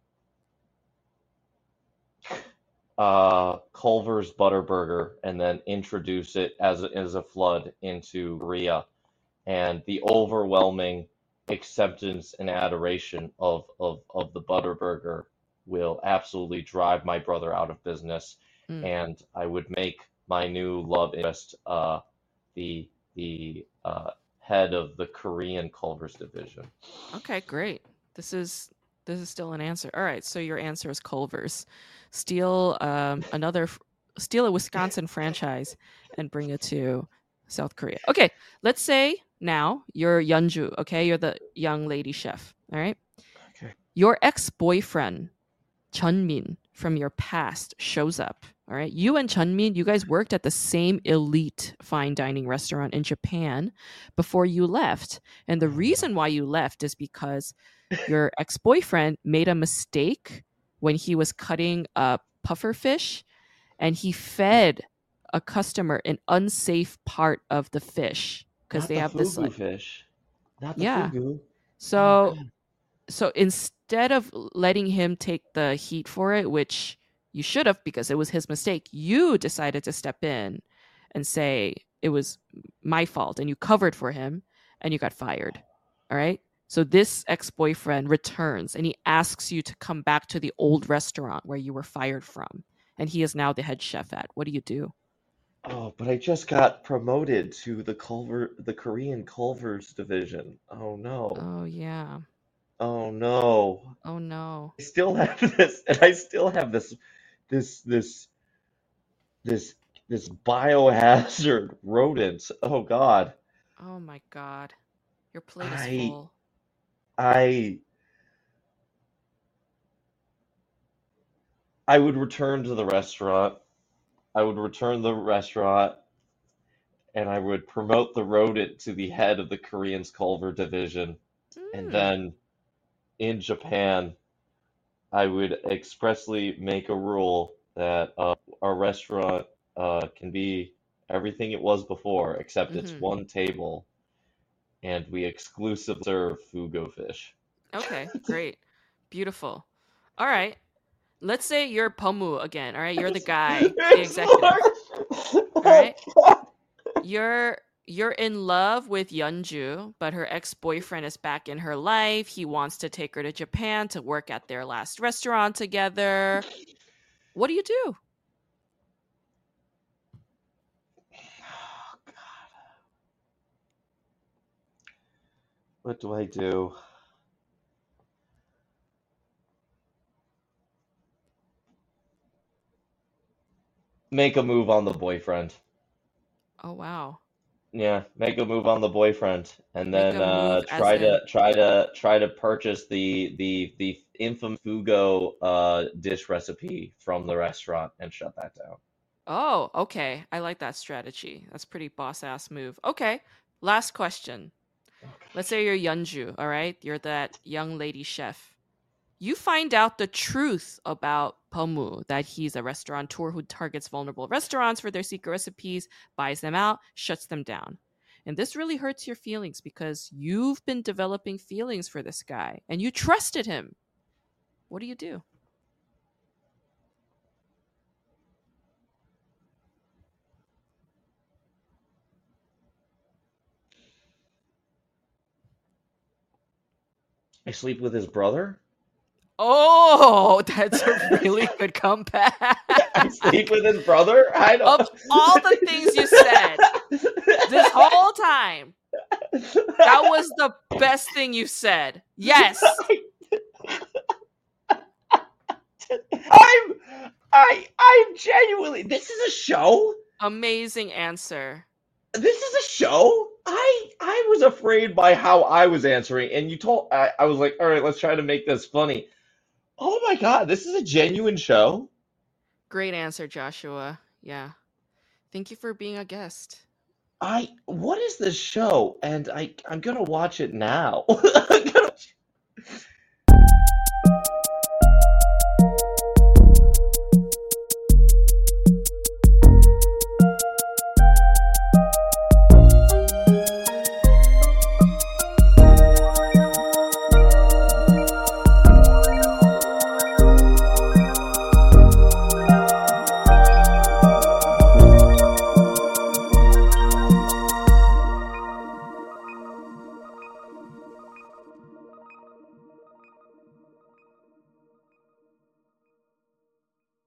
uh Culver's Butterburger and then introduce it as a, as a flood into Korea, and the overwhelming acceptance and adoration of, of, of the Butterburger will absolutely drive my brother out of business. Mm. And I would make my new love interest uh, the the uh, head of the Korean Culver's division. Okay, great. This is this is still an answer. All right, so your answer is Culver's. Steal um, another steal a Wisconsin franchise and bring it to South Korea. Okay, let's say now you're Yeonju, okay? You're the young lady chef, all right? Okay. Your ex-boyfriend, Chunmin, from your past shows up, all right? You and Chunmin, you guys worked at the same elite fine dining restaurant in Japan before you left. And the reason why you left is because your ex-boyfriend made a mistake when he was cutting a puffer fish, and he fed a customer an unsafe part of the fish because Not they the have this fugu like fish. Not the yeah. fugu. Oh So God. so instead of letting him take the heat for it, which you should have because it was his mistake, you decided to step in and say it was my fault, and you covered for him, and you got fired. All right? So this ex-boyfriend returns and he asks you to come back to the old restaurant where you were fired from, and he is now the head chef at. What do you do? Oh, but I just got promoted to the Culver, the Korean Culver's division. Oh no. Oh yeah. Oh no. Oh no. I still have this, and I still have this, this, this, this, this biohazard rodent. Oh God. Oh my god. Your plate is I, full. I, I would return to the restaurant. I would return the restaurant, and I would promote the rodent to the head of the Korean's Culver division. And Mm. then in Japan, I would expressly make a rule that uh, our restaurant uh, can be everything it was before, except it's Mhm. one table, and we exclusively serve fugo fish. Okay, great. Beautiful. All right. Let's say you're Pomu again, all right? You're the It's, guy, the it's executive. worse. All right? You're you're in love with Yeonju, but her ex-boyfriend is back in her life. He wants to take her to Japan to work at their last restaurant together. What do you do? Oh, God. What do I do? Make a move on the boyfriend. Oh wow. Yeah, make a move on the boyfriend, and Make then a move uh, as try in to try to try to purchase the the the infamous Fugo uh, dish recipe from the restaurant and shut that down. Oh, okay. I like that strategy. That's pretty boss ass move. Okay. Last question. Oh Let's gosh. say you're Yeonju, all right? You're that young lady chef. You find out the truth about Pomu, that he's a restaurateur who targets vulnerable restaurants for their secret recipes, buys them out, shuts them down. And this really hurts your feelings because you've been developing feelings for this guy and you trusted him. What do you do? I sleep with his brother. Oh, that's a really good comeback. I sleep with his brother. I don't. Of all the things you said this whole time, that was the best thing you said. Yes. I'm I I'm genuinely. This is a show. Amazing answer. This is a show. I I was afraid by how I was answering, and you told I, I was like, all right, let's try to make this funny. Oh my God, this is a genuine show. Great answer, Joshua. Yeah. Thank you for being a guest. I what is this show? And I I'm gonna watch it now. I'm gonna